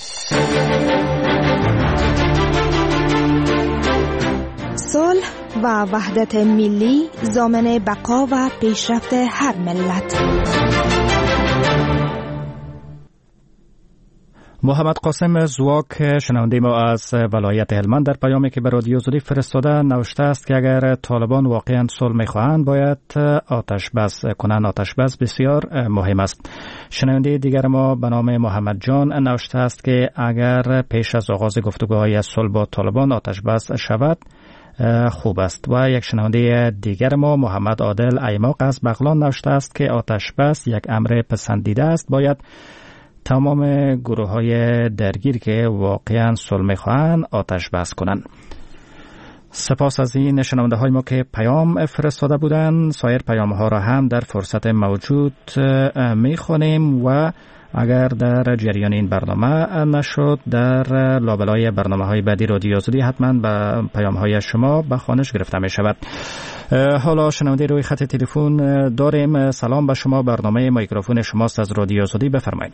صلح و وحدت ملی ضامن بقا و پیشرفت هر ملت. محمد قاسم زواک شنونده ما از ولایت هلمند در پیامی که به رادیو زودی فرستاده نوشته است که اگر طالبان واقعا صلح میخواهند باید آتش بس کنند. آتش بس بسیار مهم است. شنونده دیگر ما به نام محمد جان نوشته است که اگر پیش از آغاز گفتگوهای صلح با طالبان آتش بس شود خوب است. و یک شنونده دیگر ما محمد عادل ایماق از بغلان نوشته است که آتش بس یک امر پسندیده است. باید تمام گروه های درگیر که واقعا صلح میخواهند آتش بس کنند. سپاس از این شنونده های ما که پیام فرستاده بودند. سایر پیام ها را هم در فرصت موجود میخوانیم و اگر در جریان این برنامه نشد در لابلای برنامه های بعدی رادیو آزادی حتما به پیام های شما به خوانش گرفته می شود. حالا شنونده روی خط تلفن داریم. سلام به شما، برنامه میکروفون شماست از رادیو آزادی، بفرمایید.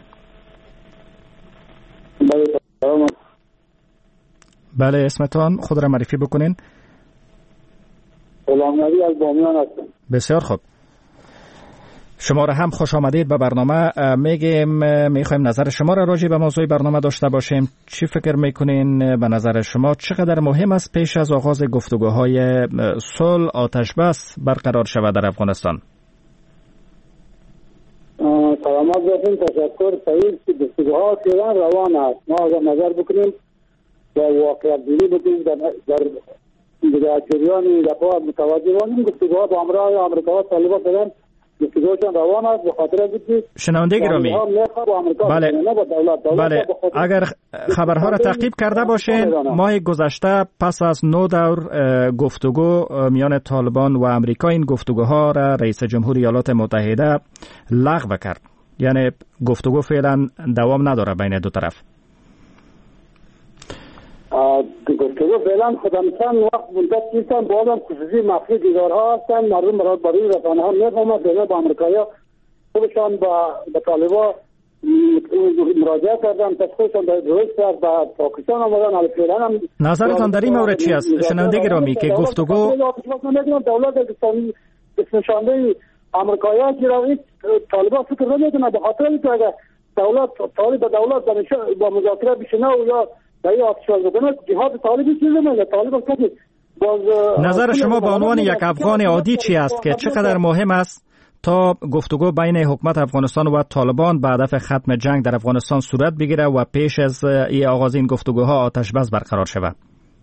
بله اسمتان خود را معرفی بکنین. غلام نبی از بامیان هستم. بسیار خوب، شما را هم خوش آمدید به برنامه. میگیم میخوایم نظر شما را راجع به موضوع برنامه داشته باشیم. چی فکر میکنین به نظر شما چقدر مهم است پیش از آغاز گفتگوهای صلح آتش بس برقرار شود در افغانستان؟ سلامت باشین، تشکر. صحیح که گفتگوها فعلا روان است. ما اگر نظر بکنیم و واقعیت بینی بکنیم در در جریان دفاع متوجه باشیم گفتگوها با همراه آمریکا و طالبان فعلا گفتگوهاشان روان است. به خاطر اینکه شنونده گرامی، بله بله اگر خبرها را تعقیب کرده باشین ماه گذشته پس از نو دور گفتگو میان طالبان و امریکا این گفتگوها را رئیس جمهور ایالات متحده لغو کرد. یعنی گفتگو فعلا دوام نداره بین دو طرف. گفتگو فعلا خدمتان وقت مدت نیستن، باز هم خصوصی مخفی دیدارها هستن. مردم برای برای رسانه ها میفهمند فعلا با امریکایی ها خودشان با طالبا مراجعه کردن، تشخیصشان در رویست است با پاکستان آمدن. حالا فعلا هم نظرتان در این مورد چی است شنونده گرامی که گفتگو دولت اسمشانده امریکایی ها که روی طالبا فکر نمیکنه، به خاطر اینکه اگر دولت طالب به دولت با مذاکره بشینه و یا نظر شما به عنوان یک افغان عادی چی است که چقدر مهم است تا گفتگو بین حکومت افغانستان و طالبان به هدف ختم جنگ در افغانستان صورت بگیره و پیش از ای آغاز این گفتگوها آتش بس برقرار شود؟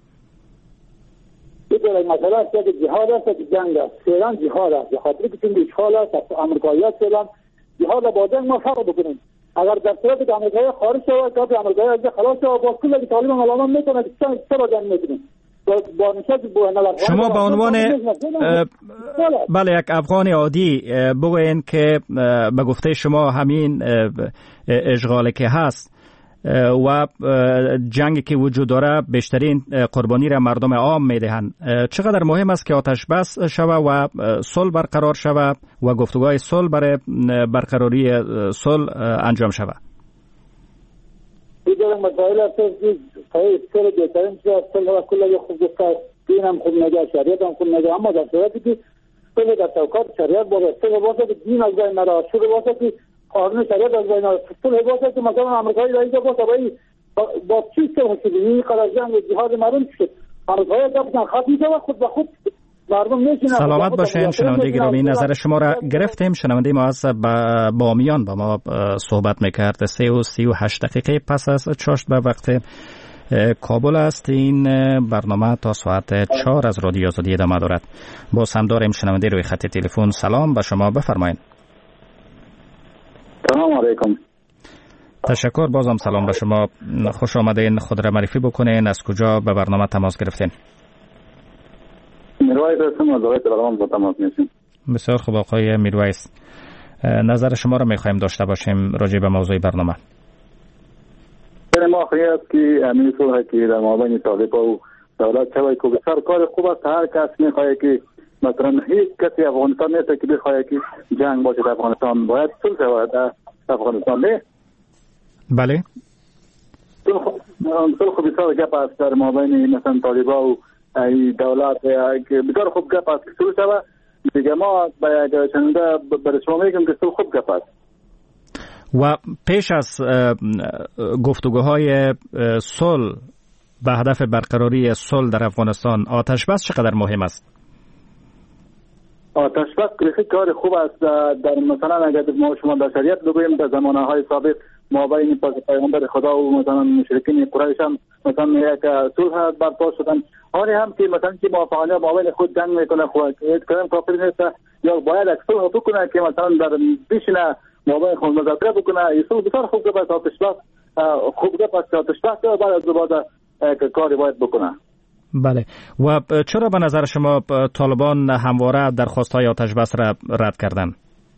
این مسئله است که جهاد است که جنگ است. فعلا جهاد است. به خاطر که این اشغال است امریکایی‌ها فعلا جهاد با جنگ ما فرق بکنیم. اگر در صورت که امریکایی خارج شود که امریکایی از خلاص شود با کل طالبان علامت میکنه که چرا جنگ میکنیم. شما به عنوان بله یک افغان عادی بگوین که به گفته شما همین اشغالی که هست و جنگی که وجود داره بیشترین قربانی را مردم عام میدهند، چقدر مهم است که آتش بس شود و صلح برقرار شود و گفتگوهای صلح برای برقراری صلح انجام شود؟ این مسائل است که خیلی سر بهترین چیز است. صلح و کل خوب گفته دین هم خوب نگه، شریعت هم خوب نگه، اما در صورتی که صلح در توقعات شریعت باشه، صلح باشه که دین از بین نره، صلح باشه که قانون شریعت از بین نره، صلح باشه که مثلا امریکایی رئیس باشه با با چی صلح شده این قرار جنگ و جهاد مردم شد. امریکایی گفتن ختم شد خود به خود مردم میشینن. سلامت باشین شنونده گرامی، نظر شما را گرفتیم. شنونده ما از بامیان با ما صحبت میکرد. سه و سی و هشت دقیقه پس از چاشت به وقت کابل است. این برنامه تا ساعت چهار از رادیو آزادی ادامه دارد. باز هم داریم شنونده روی خط تلفن. سلام به شما، بفرمایید. سلام علیکم. تشکر، بازم سلام به شما. خوش آمدین. خود را معرفی بکنین. از کجا به برنامه تماس گرفتین؟ میرویس هستم از ولایت بغلان با تماس میشیم. بسیار خوب آقای میرویس، نظر شما را میخوایم داشته باشیم راجع به موضوع برنامه. ما خواهی است که امین صلح که در مابین طالب و دولت شوی که بسیار کار خوب است. هر کس میخواهی که مثلا هیچ کسی افغانستان نیست که بخواهی که جنگ باشه در افغانستان، باید صلح شود در افغانستان. نه بله صلح بسیار گپ است در مابین مثلا طالبا و ای دولت که بسیار خوب گپ است که صلح شود. دیگه ما باید شنونده برای شما میگم که صلح خوب گپ است. و پیش از گفتگوهای صلح به هدف برقراری صلح در افغانستان آتش بس چقدر مهم است؟ آتش بس خیلی کار خوب است. در مثلا اگر ما شما در شریعت بگوییم در زمانه های سابق ما بین پیغمبر خدا و مثلا مشرکین قریش هم مثلا یک صلح برپا شدن. آن هم که مثلا که موافقانه ما بین خود جنگ میکنه خود کلام کافر نیست یا باید یک صلح بکنه که مثلا در بشینه ما بین خود مذاکره بکنه. این صلح بسیار خوب است. آتش بس خوب است. آتش بس بعد از بعد کاری باید بکنه. بله. و چرا به نظر شما طالبان همواره درخواست‌های آتش بس را رد کردن؟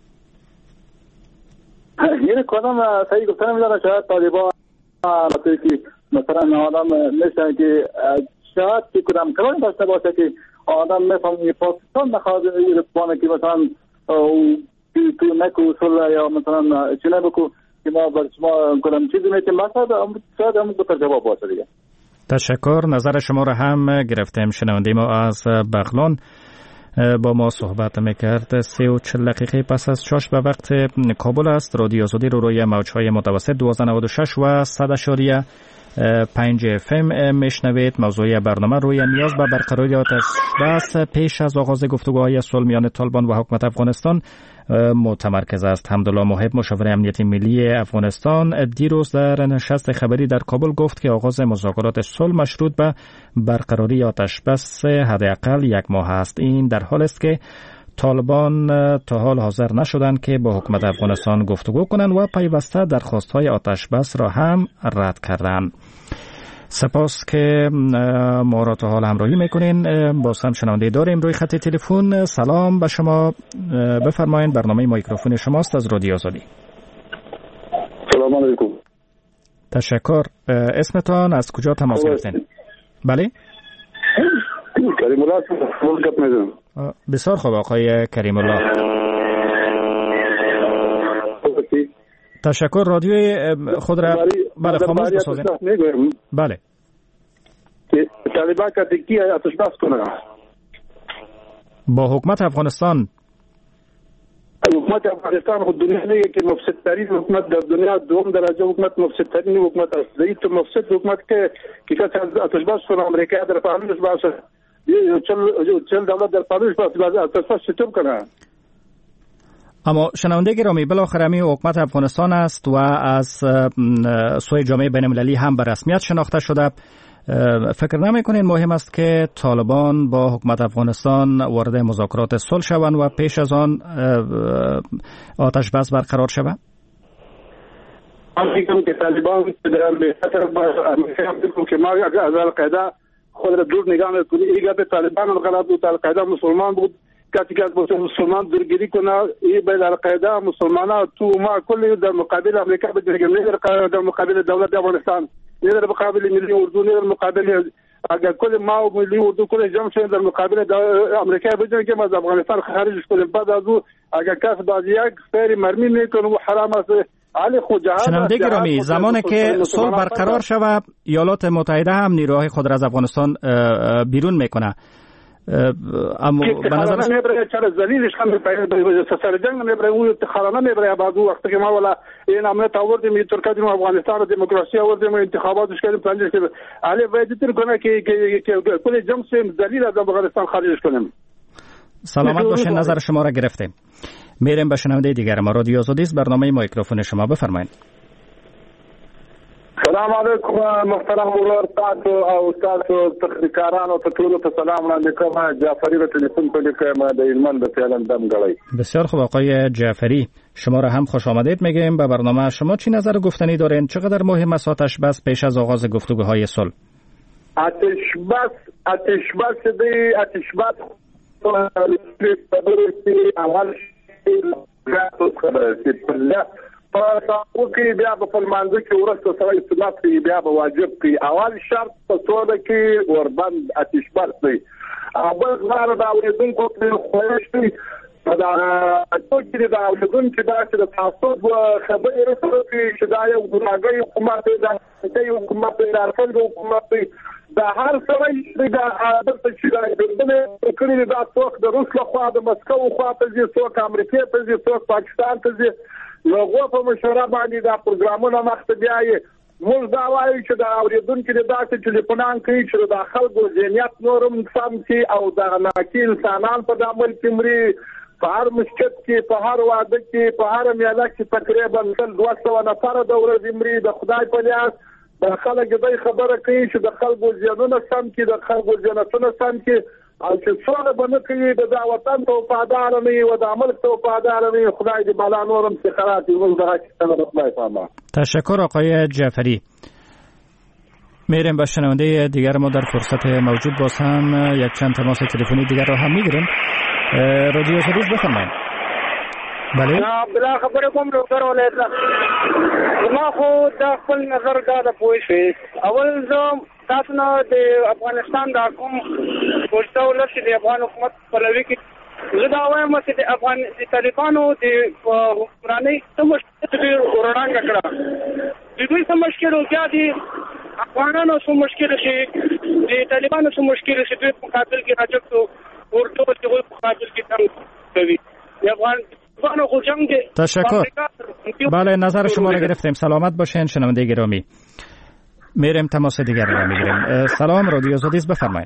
یعنی کدام صحیح گفتن نمیدارم. شاید طالبان که مثلا آدم نشن که شاید که کدام کلانی داشته باشه که آدم میفهمی پاکستان نخواهد رسپانه که مثلا تو نکو صلح یا مثلا چی نبکو که ما بر شما کدام چیزی میتیم مثلا شاید هم بطر جواب باشه دیگه. تشکر. نظر شما را هم گرفتیم. شنونده ما از بغلان با ما صحبت میکرد. سی و چل دقیقه پس از شش به وقت کابل است. رادیو آزادی رو روی موجهای متوسط دویست و نود و شش و صد اشاریه پنج اف ام میشنوید. موضوع برنامه روی نیاز به برقراری آتش بس پیش از آغاز گفتگوهای صلح میان طالبان و حکومت افغانستان متمرکز است. حمدالله محب مشاور امنیتی ملی افغانستان دیروز در نشست خبری در کابل گفت که آغاز مذاکرات صلح مشروط به برقراری آتش بس حداقل یک ماه است. این در حال است که طالبان تا حال حاضر نشدند که با حکومت افغانستان گفتگو کنند و پیوسته درخواست‌های آتش بس را هم رد کردند. سپاس که ما را تا حال همراهی میکنین. باز هم شنونده داریم روی خط تلفن. سلام به شما، بفرمایید. برنامه میکروفون شماست از رادیو آزادی. سلام علیکم. تشکر. اسمتان از کجا تماس گرفتین؟ بله کریم الله گپ میزنم. بسیار خوب آقای کریم الله. تشکر. رادیوی خود را بله خاموش بسازین. بله. طالبان که کی آتش بس کنه با حکومت افغانستان. حکومت افغانستان خود دنیا نیه که مفسد ترین حکومت در دنیا، دوم درجه حکومت، مفسد ترین حکومت است. این تو مفسد حکومت که که کسی آتش بس کنه امریکا در پالوش باشه چل چل دولت در پالوش باشه آتش بس چطور کنه؟ اما شنونده گرامی بالاخره می حکومت افغانستان است و از سوی جامعه بین المللی هم به رسمیت شناخته شده. فکر نمی کنین مهم است که طالبان با حکومت افغانستان وارد مذاکرات صلح شوند و پیش از آن آتش بس برقرار شود؟ من فکر که طالبان در امریکا که ما از القاعده خود را دور نگاه میکنی. ایگه به طالبان هم غلط بود. القاعده مسلمان بود. کسی که از مسلمان درگیری کنه ای بین القاعده مسلمانان تو ما کلی در مقابل امریکا بدرگیم، نه در مقابل دولت افغانستان، نه در مقابل ملی اردو، نه در مقابل اگر کل ما و ملی اردو کل جمع شدن در مقابل امریکا بدرگیم از افغانستان خارجش کنیم. بعد از او اگر کس باز یک سری مرمی میکنه و حرام است. علی خود جهاد. شنونده گرامی، زمانی که صلح برقرار شود ایالات متحده هم نیروهای خود را از افغانستان بیرون میکنه. اما به نظر من نمیبره چرا ذلیلش هم به سر جنگ نمیبره او افتخارانه میبره. بعد وقتی که ما ولا این امنیت آوردیم این ترکیه و افغانستان رو دموکراسی آوردیم و انتخاباتش کردیم پنجش کردیم علی باید تر کنه که که کل جنگ سیم ذلیل از افغانستان خارجش کنیم. سلامت باشین. نظر شما را گرفتیم. میریم به شنونده دیگر. ما رادیو آزادی است. برنامه میکروفون شما بفرمایید. سلام علیکم محترم ورور تاسو او تاسو تخنیکارانو ته ټول ته سلام وړاندې کوم. جعفری رو تلیفون کولی که ما د ایلمن د پیلن دم غړی. بسیار خوب آقای جعفری، شما را هم خوش آمدید میگیم به برنامه. شما چی نظر گفتنی دارین؟ چقدر مهم است آتش بس پیش از آغاز گفتگوهای صلح؟ آتش بس آتش بس دی آتش بس اول پاسو کې بیا په منځ کې ورسته سره سنت کې بیا به واجب کې اول شرط په توګه کې وربند آتش بس دی. اول غره دا ورېدونکو په خوښ دی دا ټول دا ورېدونکو دا چې د تاسو خبرې رسول کې چې دا یو ګناګي حکومت دی، دا یو حکومت دی، دا ټول حکومت دی. دا هر څه دا عادت چې دا د کړي دا څوک د روس له خوا د مسکو خوا ته ځي، څوک امریکا ته ځي، څوک پاکستان ته ځي. لوګو په مشوره باندې دا پروګرامونه مخته بیاي. موږ دا وایو چې دا اوریدونکو د داسې ټلیفونان کوي چې د خلکو ذهنیت نورم سم شي او دا ناکي انسانان په عمل کې مري. په هر مسجد کې په هر واده کې په هر میله کې تقریبا دوه سوه نفر د ورځې مري. د خدای په لیاس د خلک دې خبره کوي چې د خلکو ذهنونه سم کې د خلکو ذهنونه سم کې او چې څونه به نه کوي د وطن ته وفادار نه وي او د عمل ته وفادار نه وي. خدای دې بالا نورم سخرات موږ دغه څه خدای فهمه. تشکر آقای جعفری. میریم به شنونده دیگر ما در فرصت موجود باز هم یک چند تماس تلفنی دیگر رو هم میگیریم. رادیو سروش بفرمایید. بله بلا خبره کوم ډاکټر ولایت ما خو د خپل نظر دا د پوه شي. اول زه تاسو نه د افغانستان د حکومت ورته ولسی د افغان حکومت په لوي کې زه دا وایم چې د افغان د طالبانو د حکمرانۍ سمشکل ورانګ کړه. د دوی سمشکل او بیا د افغانانو سمشکل شي د طالبانو سمشکل شي د مقابل کې راځو ورته چې وي مقابل کې څنګه کوي د افغان تشکر. بله نظر شما را گرفتیم. سلامت باشین شنونده گرامی. میریم تماس دیگر را میگیریم. سلام رادیو آزادی بفرمایید.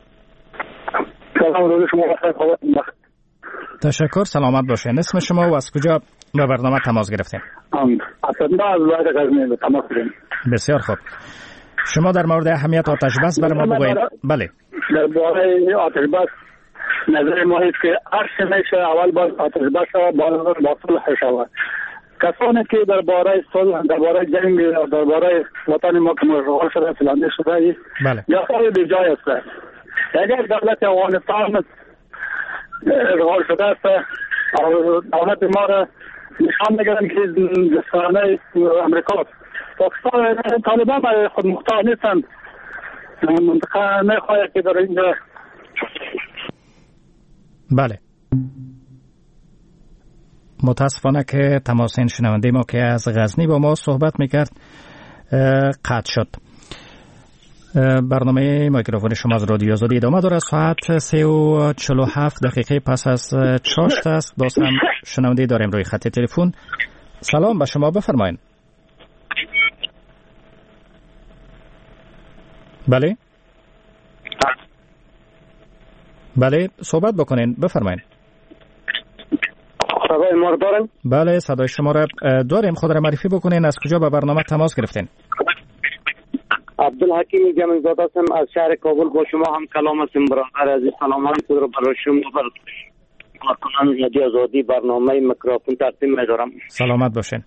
سلام رادیو شما تشکر. سلامت باشین. اسم شما و از کجا به برنامه تماس گرفتیم؟ اصلا از وقت غزنی تماس گرفتیم. بسیار خوب. شما در مورد اهمیت آتش بس برای ما بگویید. بله. در باره آتش بس نظر ما است که هر میشه اول باید آتش بس با صلح شود. کسانی که درباره صلح درباره جنگ درباره وطن ما که مشغول شده فلانده شده بله یا خیلی بی جای است. اگر دولت افغانستان اشغال شده است او دولت ما را نشان میگن که دستانه امریکا پاکستان طالبان خود مختار نیستند. منطقه نخواهد که در اینجا. بله متاسفانه که تماسین شنونده ما که از غزنی با ما صحبت میکرد قطع شد. برنامه میکروفون شما از رادیو آزادی ادامه داره. ساعت سه و چهل و هفت دقیقه پس از چاشت است. باز هم شنونده داریم روی خط تلفن. سلام به شما بفرمایید. بله بله صحبت بکنین بفرمایید. صدای ما داریم؟ بله صدای شما را داریم. خود را معرفی بکنین. از کجا به برنامه تماس گرفتین؟ عبدالحکیم جمیلزاده هستم از شهر کابل. با شما هم کلام هستیم برادر عزیز. سلامات خود را برای شما بر کارکنان رادیو آزادی برنامه میکروفون تقدیم می‌دارم. سلامت باشین.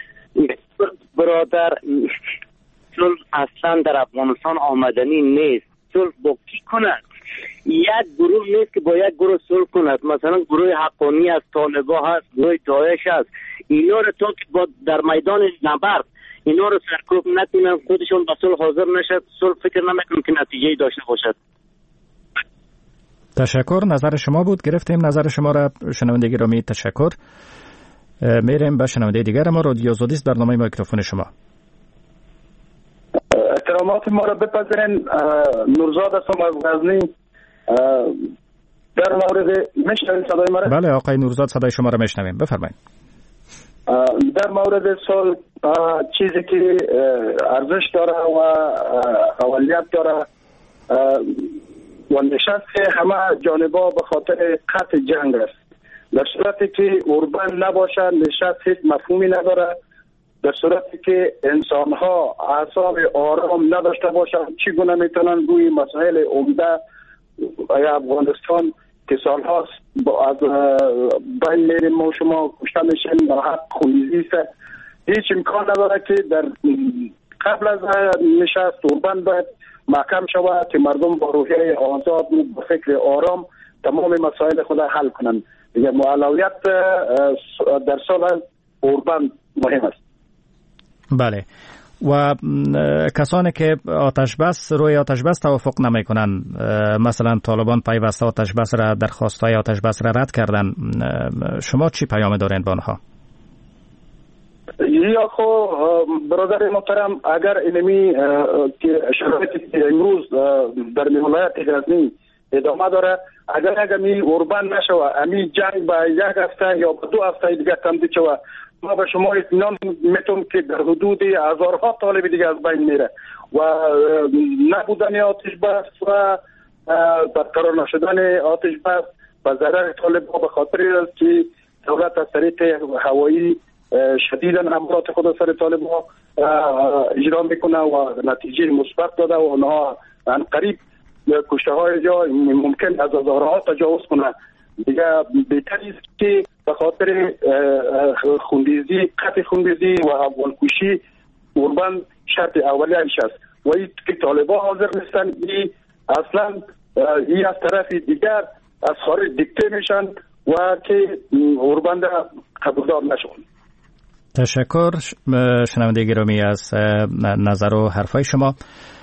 برادر صلح اصلا در افغانستان آمدنی نیست. صلح با کی کند؟ یک گروه نیست که با یک گروه صلح کند. مثلا گروه حقانی است، طالبان هست، گروه داعش است. اینا رو تا که با در میدان نبرد اینا رو سرکوب نکنن خودشون به صلح حاضر نشد، صلح فکر نمیکنم که نتیجه‌ای داشته باشد. تشکر. نظر شما بود گرفتیم نظر شما را شنونده گرامی. تشکر. میریم به شنونده دیگر ما. رادیو آزادی برنامه میکروفون شما. احترامات ما را بپذیرین. نورزاد هستم از غزنی. در مورد میشنوید صدای ما را؟ بله آقای نورزاد صدای شما را میشنویم بفرمایید. در مورد صلح چیزی که ارزش داره و اولویت داره و نشست همه جانبا به خاطر قطع جنگ است. در صورتی که اوربن نباشه نشست هیچ مفهومی نداره. در صورتی که انسان‌ها اعصاب آرام نداشته باشند چگونه میتونن روی مسائل عمده افغانستان که سال‌هاست از بین میریم ما شما کشته میشیم در حق خونریزی است. هیچ امکان نداره که در قبل از نشست اوربن باید محکم شود که مردم با روحیه آزاد و با فکر آرام تمام مسائل خود حل کنند. دیگه اولویت در سال اوربن مهم است. بله و کسانی که آتش بس روی آتش بس توافق نمی کنن، مثلا طالبان پیوسته آتش بس را درخواستای آتش بس را رد کردن، شما چی پیام دارین با آنها؟ یا خو برادر محترم اگر اینمی که شرایطی امروز در ولایت غزنی ادامه داره. اگر اگر می اوربان نشوه امی جنگ به یک هفته یا به دو هفته دیگه تمدید شوه، ما به شما اطمینان میتونم که در حدود هزارها طالب دیگه از بین میره و نبودن آتش بس و برقرار نشدن آتش بس و ضرر طالب ها به خاطر است که دولت از طریق هوایی شدیداً حملات خود سر طالب ها اجرا میکنه و نتیجه مثبت داده و آنها ان قریب کشته های جا ممکن از هزارها تجاوز کنه. دیگه بهتر است که به خاطر خونریزی قطع خونریزی و اولکشی اوربان شرط اولیه‌اش است و این که طالبان حاضر نیستن این اصلا این از طرف دیگر از خارج دیکته میشن و که اوربان را قبولدار نشون. تشکر شنونده گرامی از نظر و حرفای شما.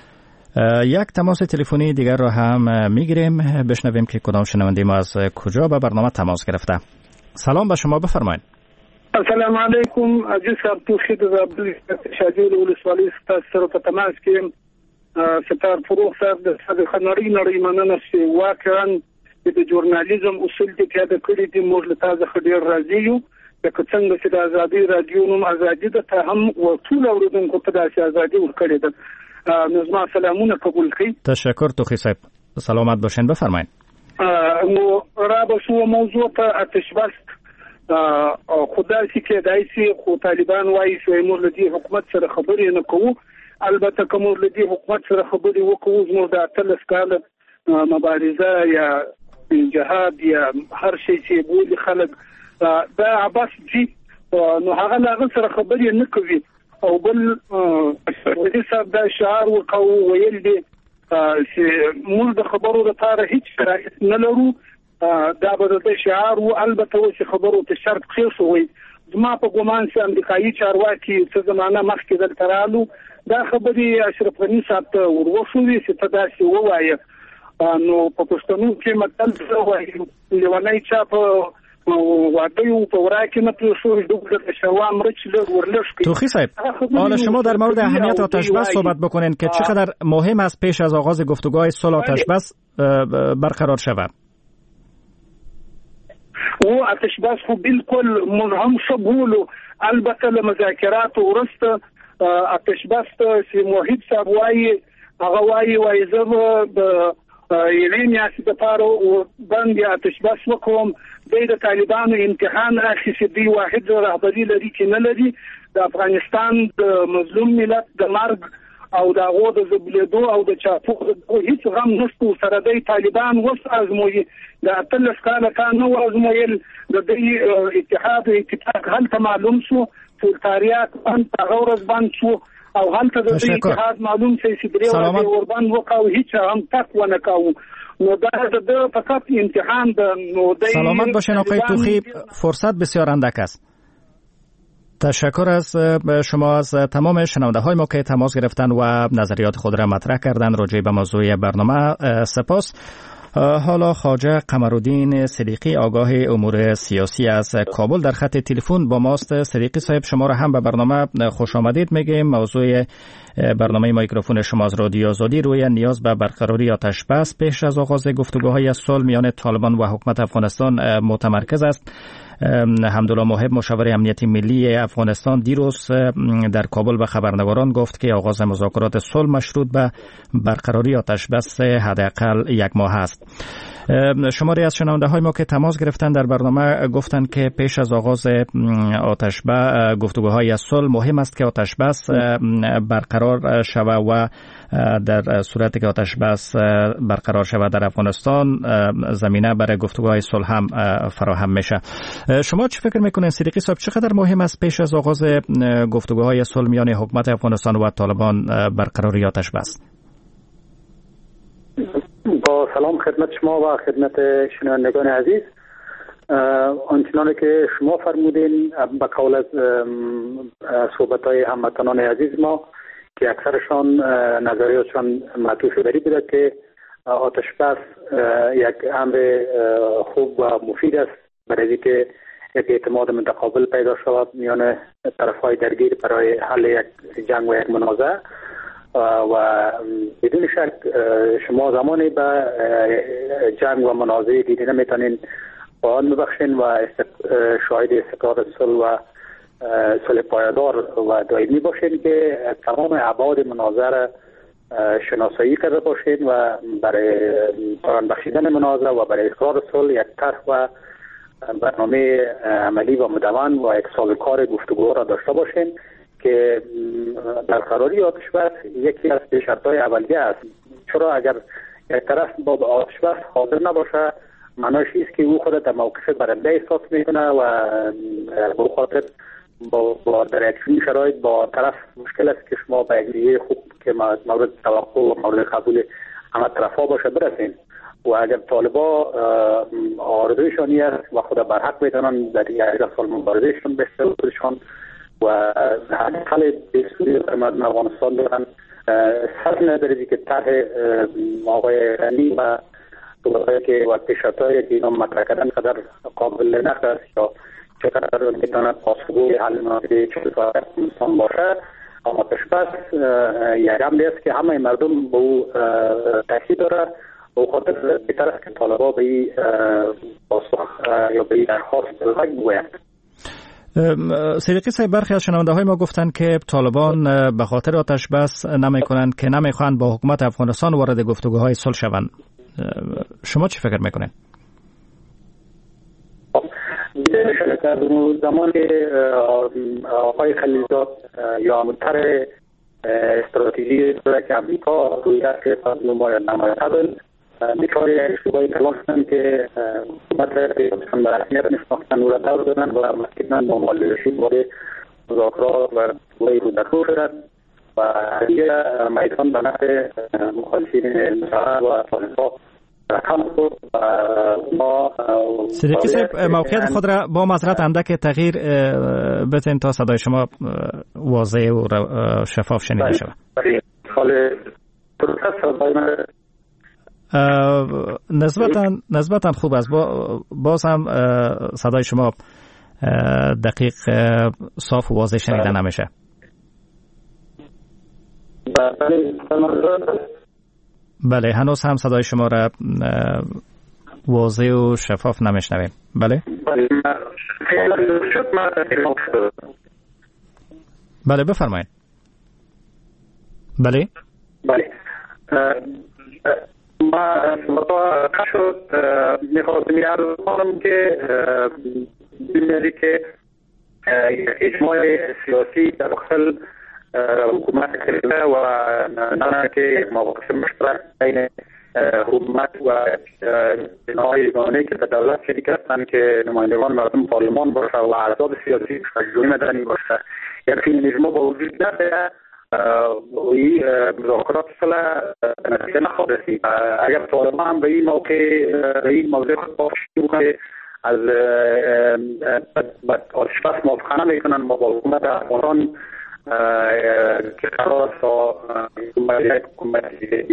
یک تماس تلفنی دیگر را هم میگیریم، بشنویم که کدام شنونده ما از کجا به برنامه تماس گرفته. سلام به شما، بفرمایید. السلام علیکم. عزیز صاحب توخید و بلی شاجور ولسوالی ستاسو په تماس کې ستار فروغ صاحب د صدقه نړۍ نړۍ مننه چې واقعا د ژورنالیزم اصول دي چې د کړي دي موږ له تاسو ډیر راضي یو. د څنګه چې د ازادي رادیو نوم ازادي د ته هم او ټول اوریدونکو ته د ازادي ورکړي ده. نظم سلامونه قبول کړئ. تشکر توخی صاحب، سلامت باشین، بفرمایید. نو را به شو موضوع ته آتش بس خدای چې کېدای شي خو طالبان وایي چې موږ له دې حکومت سره خبرې نه کوو. البته کوم له دې حکومت سره خبرې وکړو زموږ د اتلس کال مبارزه یا جهاد یا هر شي چې بولي خلک دا عباس جی نو هغه لاغه سره خبرې نه کوي او بل ودې صاحب دا شعار وکاو ویل دي چې موږ د خبرو لپاره هیڅ شرایط نه لرو. دا به د شعار او البته چې خبرو ته شرط خېښ وي. زما په ګومان چې امریکایي چارواکي څه زمانہ مخکې دلته رالو دا خبرې اشرف غني صاحب ته وروښوي چې ته داسې ووایې. نو په پښتنو کې متل وایي لیونی چا په واقعی په وراکه نه پوښتنه دوه شوام رچ له ورلشکی. توخی صاحب، حالا شما در مورد اهمیت آتش بس صحبت بکنین که چقدر مهم است پیش از آغاز گفتگوهای صلح آتش بس برقرار شود. و آتش بس خو بالکل منهم شبولو البته لمذاکرات ورسته آتش بس چې موحد صاحب وایي هغه وایي وایي زه د یوې میاشتې دپاره باندې آتش بس وکوم. دوی د طالبانو امتحان راخیستي، دوی واحد رهبري لري چې نه لري. د افغانستان د مظلوم ملت د مرګ او د هغو د ځبلېدو او د چاپو هیڅ غم نشته سره دی. طالبان اوس ازمویي د اتلس کاله تا نه و ازمویل. د دوی اتحاد او اتفاق هلته معلوم شو، سولتاریات بند هغه ورځ بند شو او هلته د دوی اتحاد معلوم شي چې درې ورځې وربند وکاو هیڅ هم تک ونه کاو. نو دا د فقط امتحان د نو دی. سلامت باشین آقای توخی، فرصت بسیار اندک است. تشکر از شما از تمام شنونده های ما که تماس گرفتن و نظریات خود را مطرح کردن راجع به موضوع برنامه. سپاس. حالا خواجه قمرالدین صدیقی آگاه امور سیاسی از کابل در خط تلفن با ماست. صدیقی صاحب، شما را هم به برنامه خوش آمدید میگیم. موضوع برنامه میکروفون شما از رادیو آزادی روی نیاز به برقراری آتش بس پیش از آغاز گفتگوهای صلح میان طالبان و حکومت افغانستان متمرکز است. حمدالله محب مشاور امنیتی ملی افغانستان دیروز در کابل به خبرنگاران گفت که آغاز مذاکرات صلح مشروط به برقراری آتش بس حداقل یک ماه است. شماری از شنونده های ما که تماس گرفتن در برنامه گفتند که پیش از آغاز آتش بس گفتگوهای صلح مهم است که آتش بس برقرار شود و در صورتی که آتش بس برقرار شود در افغانستان زمینه برای گفتگوهای صلح هم فراهم میشه. شما چه فکر میکنین صدیقی صاحب، چقدر مهم است پیش از آغاز گفتگوهای صلح میان حکومت افغانستان و طالبان برقراری آتش بس؟ با سلام خدمت شما و خدمت شنوندگان عزیز. آنچنان که شما فرمودین به قول از صحبت‌های هموطنان عزیز ما که اکثرشان نظریاتشان معطوف بری بوده که آتش بس یک امر خوب و مفید است برای اینکه یک اعتماد متقابل پیدا شود میان طرف‌های درگیر برای حل یک جنگ و یک منازعه. و بدون شک شما زمانی به جنگ و منازعه دیده نمیتونین پایان ببخشین و شاهد استقرار صلح و صلح پایدار و دائمی باشین که تمام ابعاد مناظره شناسایی کرده باشین و برای پایان بخشیدن مناظره و برای استقرار صلح یک طرح و برنامه عملی و مدون و یک سازوکار گفتگو را داشته باشین که برقراری آتش بس یکی از شرط‌های اولیه است. چرا اگر یک طرف با آتش بس حاضر نباشه معناش است که او خود در موقف برنده احساس میکنه و به خاطر با, با در اکشن شرایط با طرف مشکل است که شما به یک خوب که مورد توقع و مورد قبول همه طرفا باشه برسین و اگر طالبا آرزویشانی است و خود برحق میدانن در یک سال مبارزهشون بشترشون و حل بسیاری در افغانستان دارن سر نداری که طرح آقای غنی و دوباره که وقتی شرطایی که اینا مطرح کردن قدر قابل نقد است یا چقدر میتواند پاسخگوی حل منازعه چهل ساله افغانستان باشه، اما پس یک امری است که همه مردم به او تاکید داره و خاطر بهتر است که طالبا به این پاسخ یا به این درخواست بلغک بگویند. صدیقی صاحب، برخی از شنونده های ما گفتند که طالبان به خاطر آتش بس نمی کنند که نمی خواهند با حکومت افغانستان وارد گفتگوهای صلح شوند. شما چی فکر میکنید؟ در زمان آقای خلیلزاد یا مدتر استراتژی که امریکا روی دست نماید قبل بیکاری اشتباهی کلان شدن که حکومت به رسمیت نشناختن و را دور دادن و مسکتن با مالرشید باره مذاکرات و گوهی رو دکور شدن و دیگه میدان به نفع مخالفین مساعد و طالبا رقم خود و ما صدیقی صاحب، موقعیت خود را با معذرت اندک تغییر بتین تا صدای شما واضح و شفاف شنیده شود. حال پروسس صدای من نسبتاً نسبتاً خوب است. با باز هم صدای شما دقیق صاف و واضح شنیده نمیشه. بله، هنوز هم صدای شما را واضح و شفاف نمیشنویم. بله بله بفرمایید. بله بله ما مطمئن شد میخواستم یاد کنم که ببینید که اجماع سیاسی در داخل حکومت کرده و نه که موقف مشترک بین حکومت و جناهای یگانه که در دولت شریک هستند که نمایندگان مردم پارلمان باشه و احزاب سیاسی تشکیل مدنی باشه، یعنی اجماع با وجود نداره این مذاکرات صلح نتیجه نخواهد رسید. اگر طالبان هم به این موقع به این موضوع خود که از آتش بس موافقه نمیکنن ما با حکومت افغانستان که قرار است تا حکومت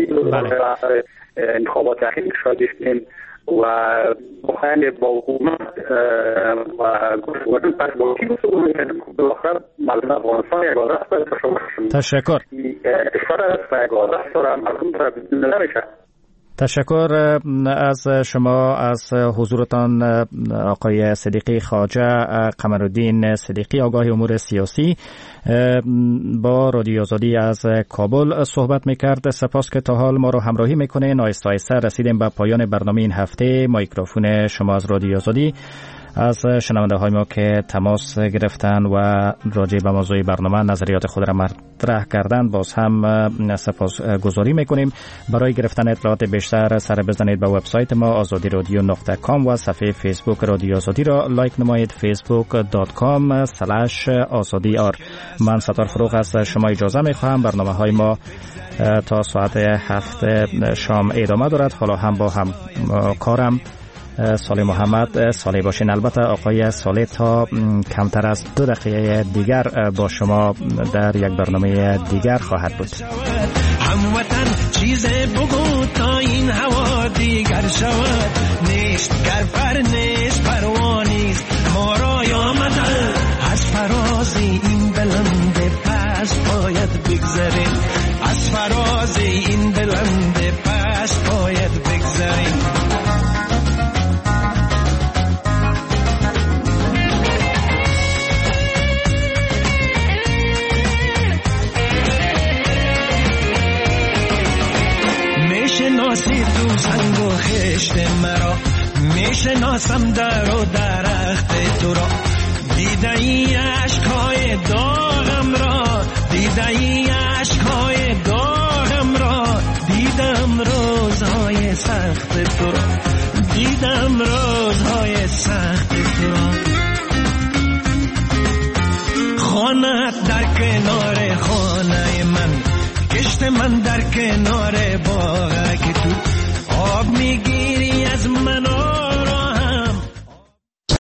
انتخابات اخیر شاید شدیم و بخیلی با حکومت و گفتگوهاتون پس با کی گفتگو میکنیم بالاخره مردم افغانستان یک آدرس باید شما تشکر اشاره است و یک آدرس داره مردم را بدون نمیشه. تشکر از شما، از حضورتان آقای صدیقی خواجه قمرالدین صدیقی، آگاه امور سیاسی، با رادیو آزادی از کابل صحبت میکرد. سپاس که تا حال ما رو همراهی میکنه. آهسته آهسته رسیدیم به پایان برنامه این هفته. میکروفون شما از رادیو آزادی از شنونده های ما که تماس گرفتن و راجع به موضوع برنامه نظریات خود را مطرح کردن باز هم سپاس گزاری میکنیم. برای گرفتن اطلاعات بیشتر سر بزنید به وبسایت ما آزادی رادیو نقطه کام و صفحه فیسبوک رادیو آزادی را لایک نمایید فیسبوک دات کام اسلش آزادی آر. من ستار فروغ از شما اجازه میخواهم. برنامه های ما تا ساعت هفت شام ادامه دارد. حالا هم با هم کارم صالح محمد صالح باشین. البته آقای صالح تا کمتر از دو دقیقه دیگر با شما در یک برنامه دیگر خواهد بود. هموطن چیز بگو تا این هوا دیگر شود، نیست گر پر نیست پروانیست ما را آمدن از فرازی این بلند پس باید بگذریم، از مرا، میشناسم در و درخت تو را. دیده ای عشقای داغم را، دیده ای عشقای داغم را، دیدم روزهای سخت تو را، دیدم روزهای سخت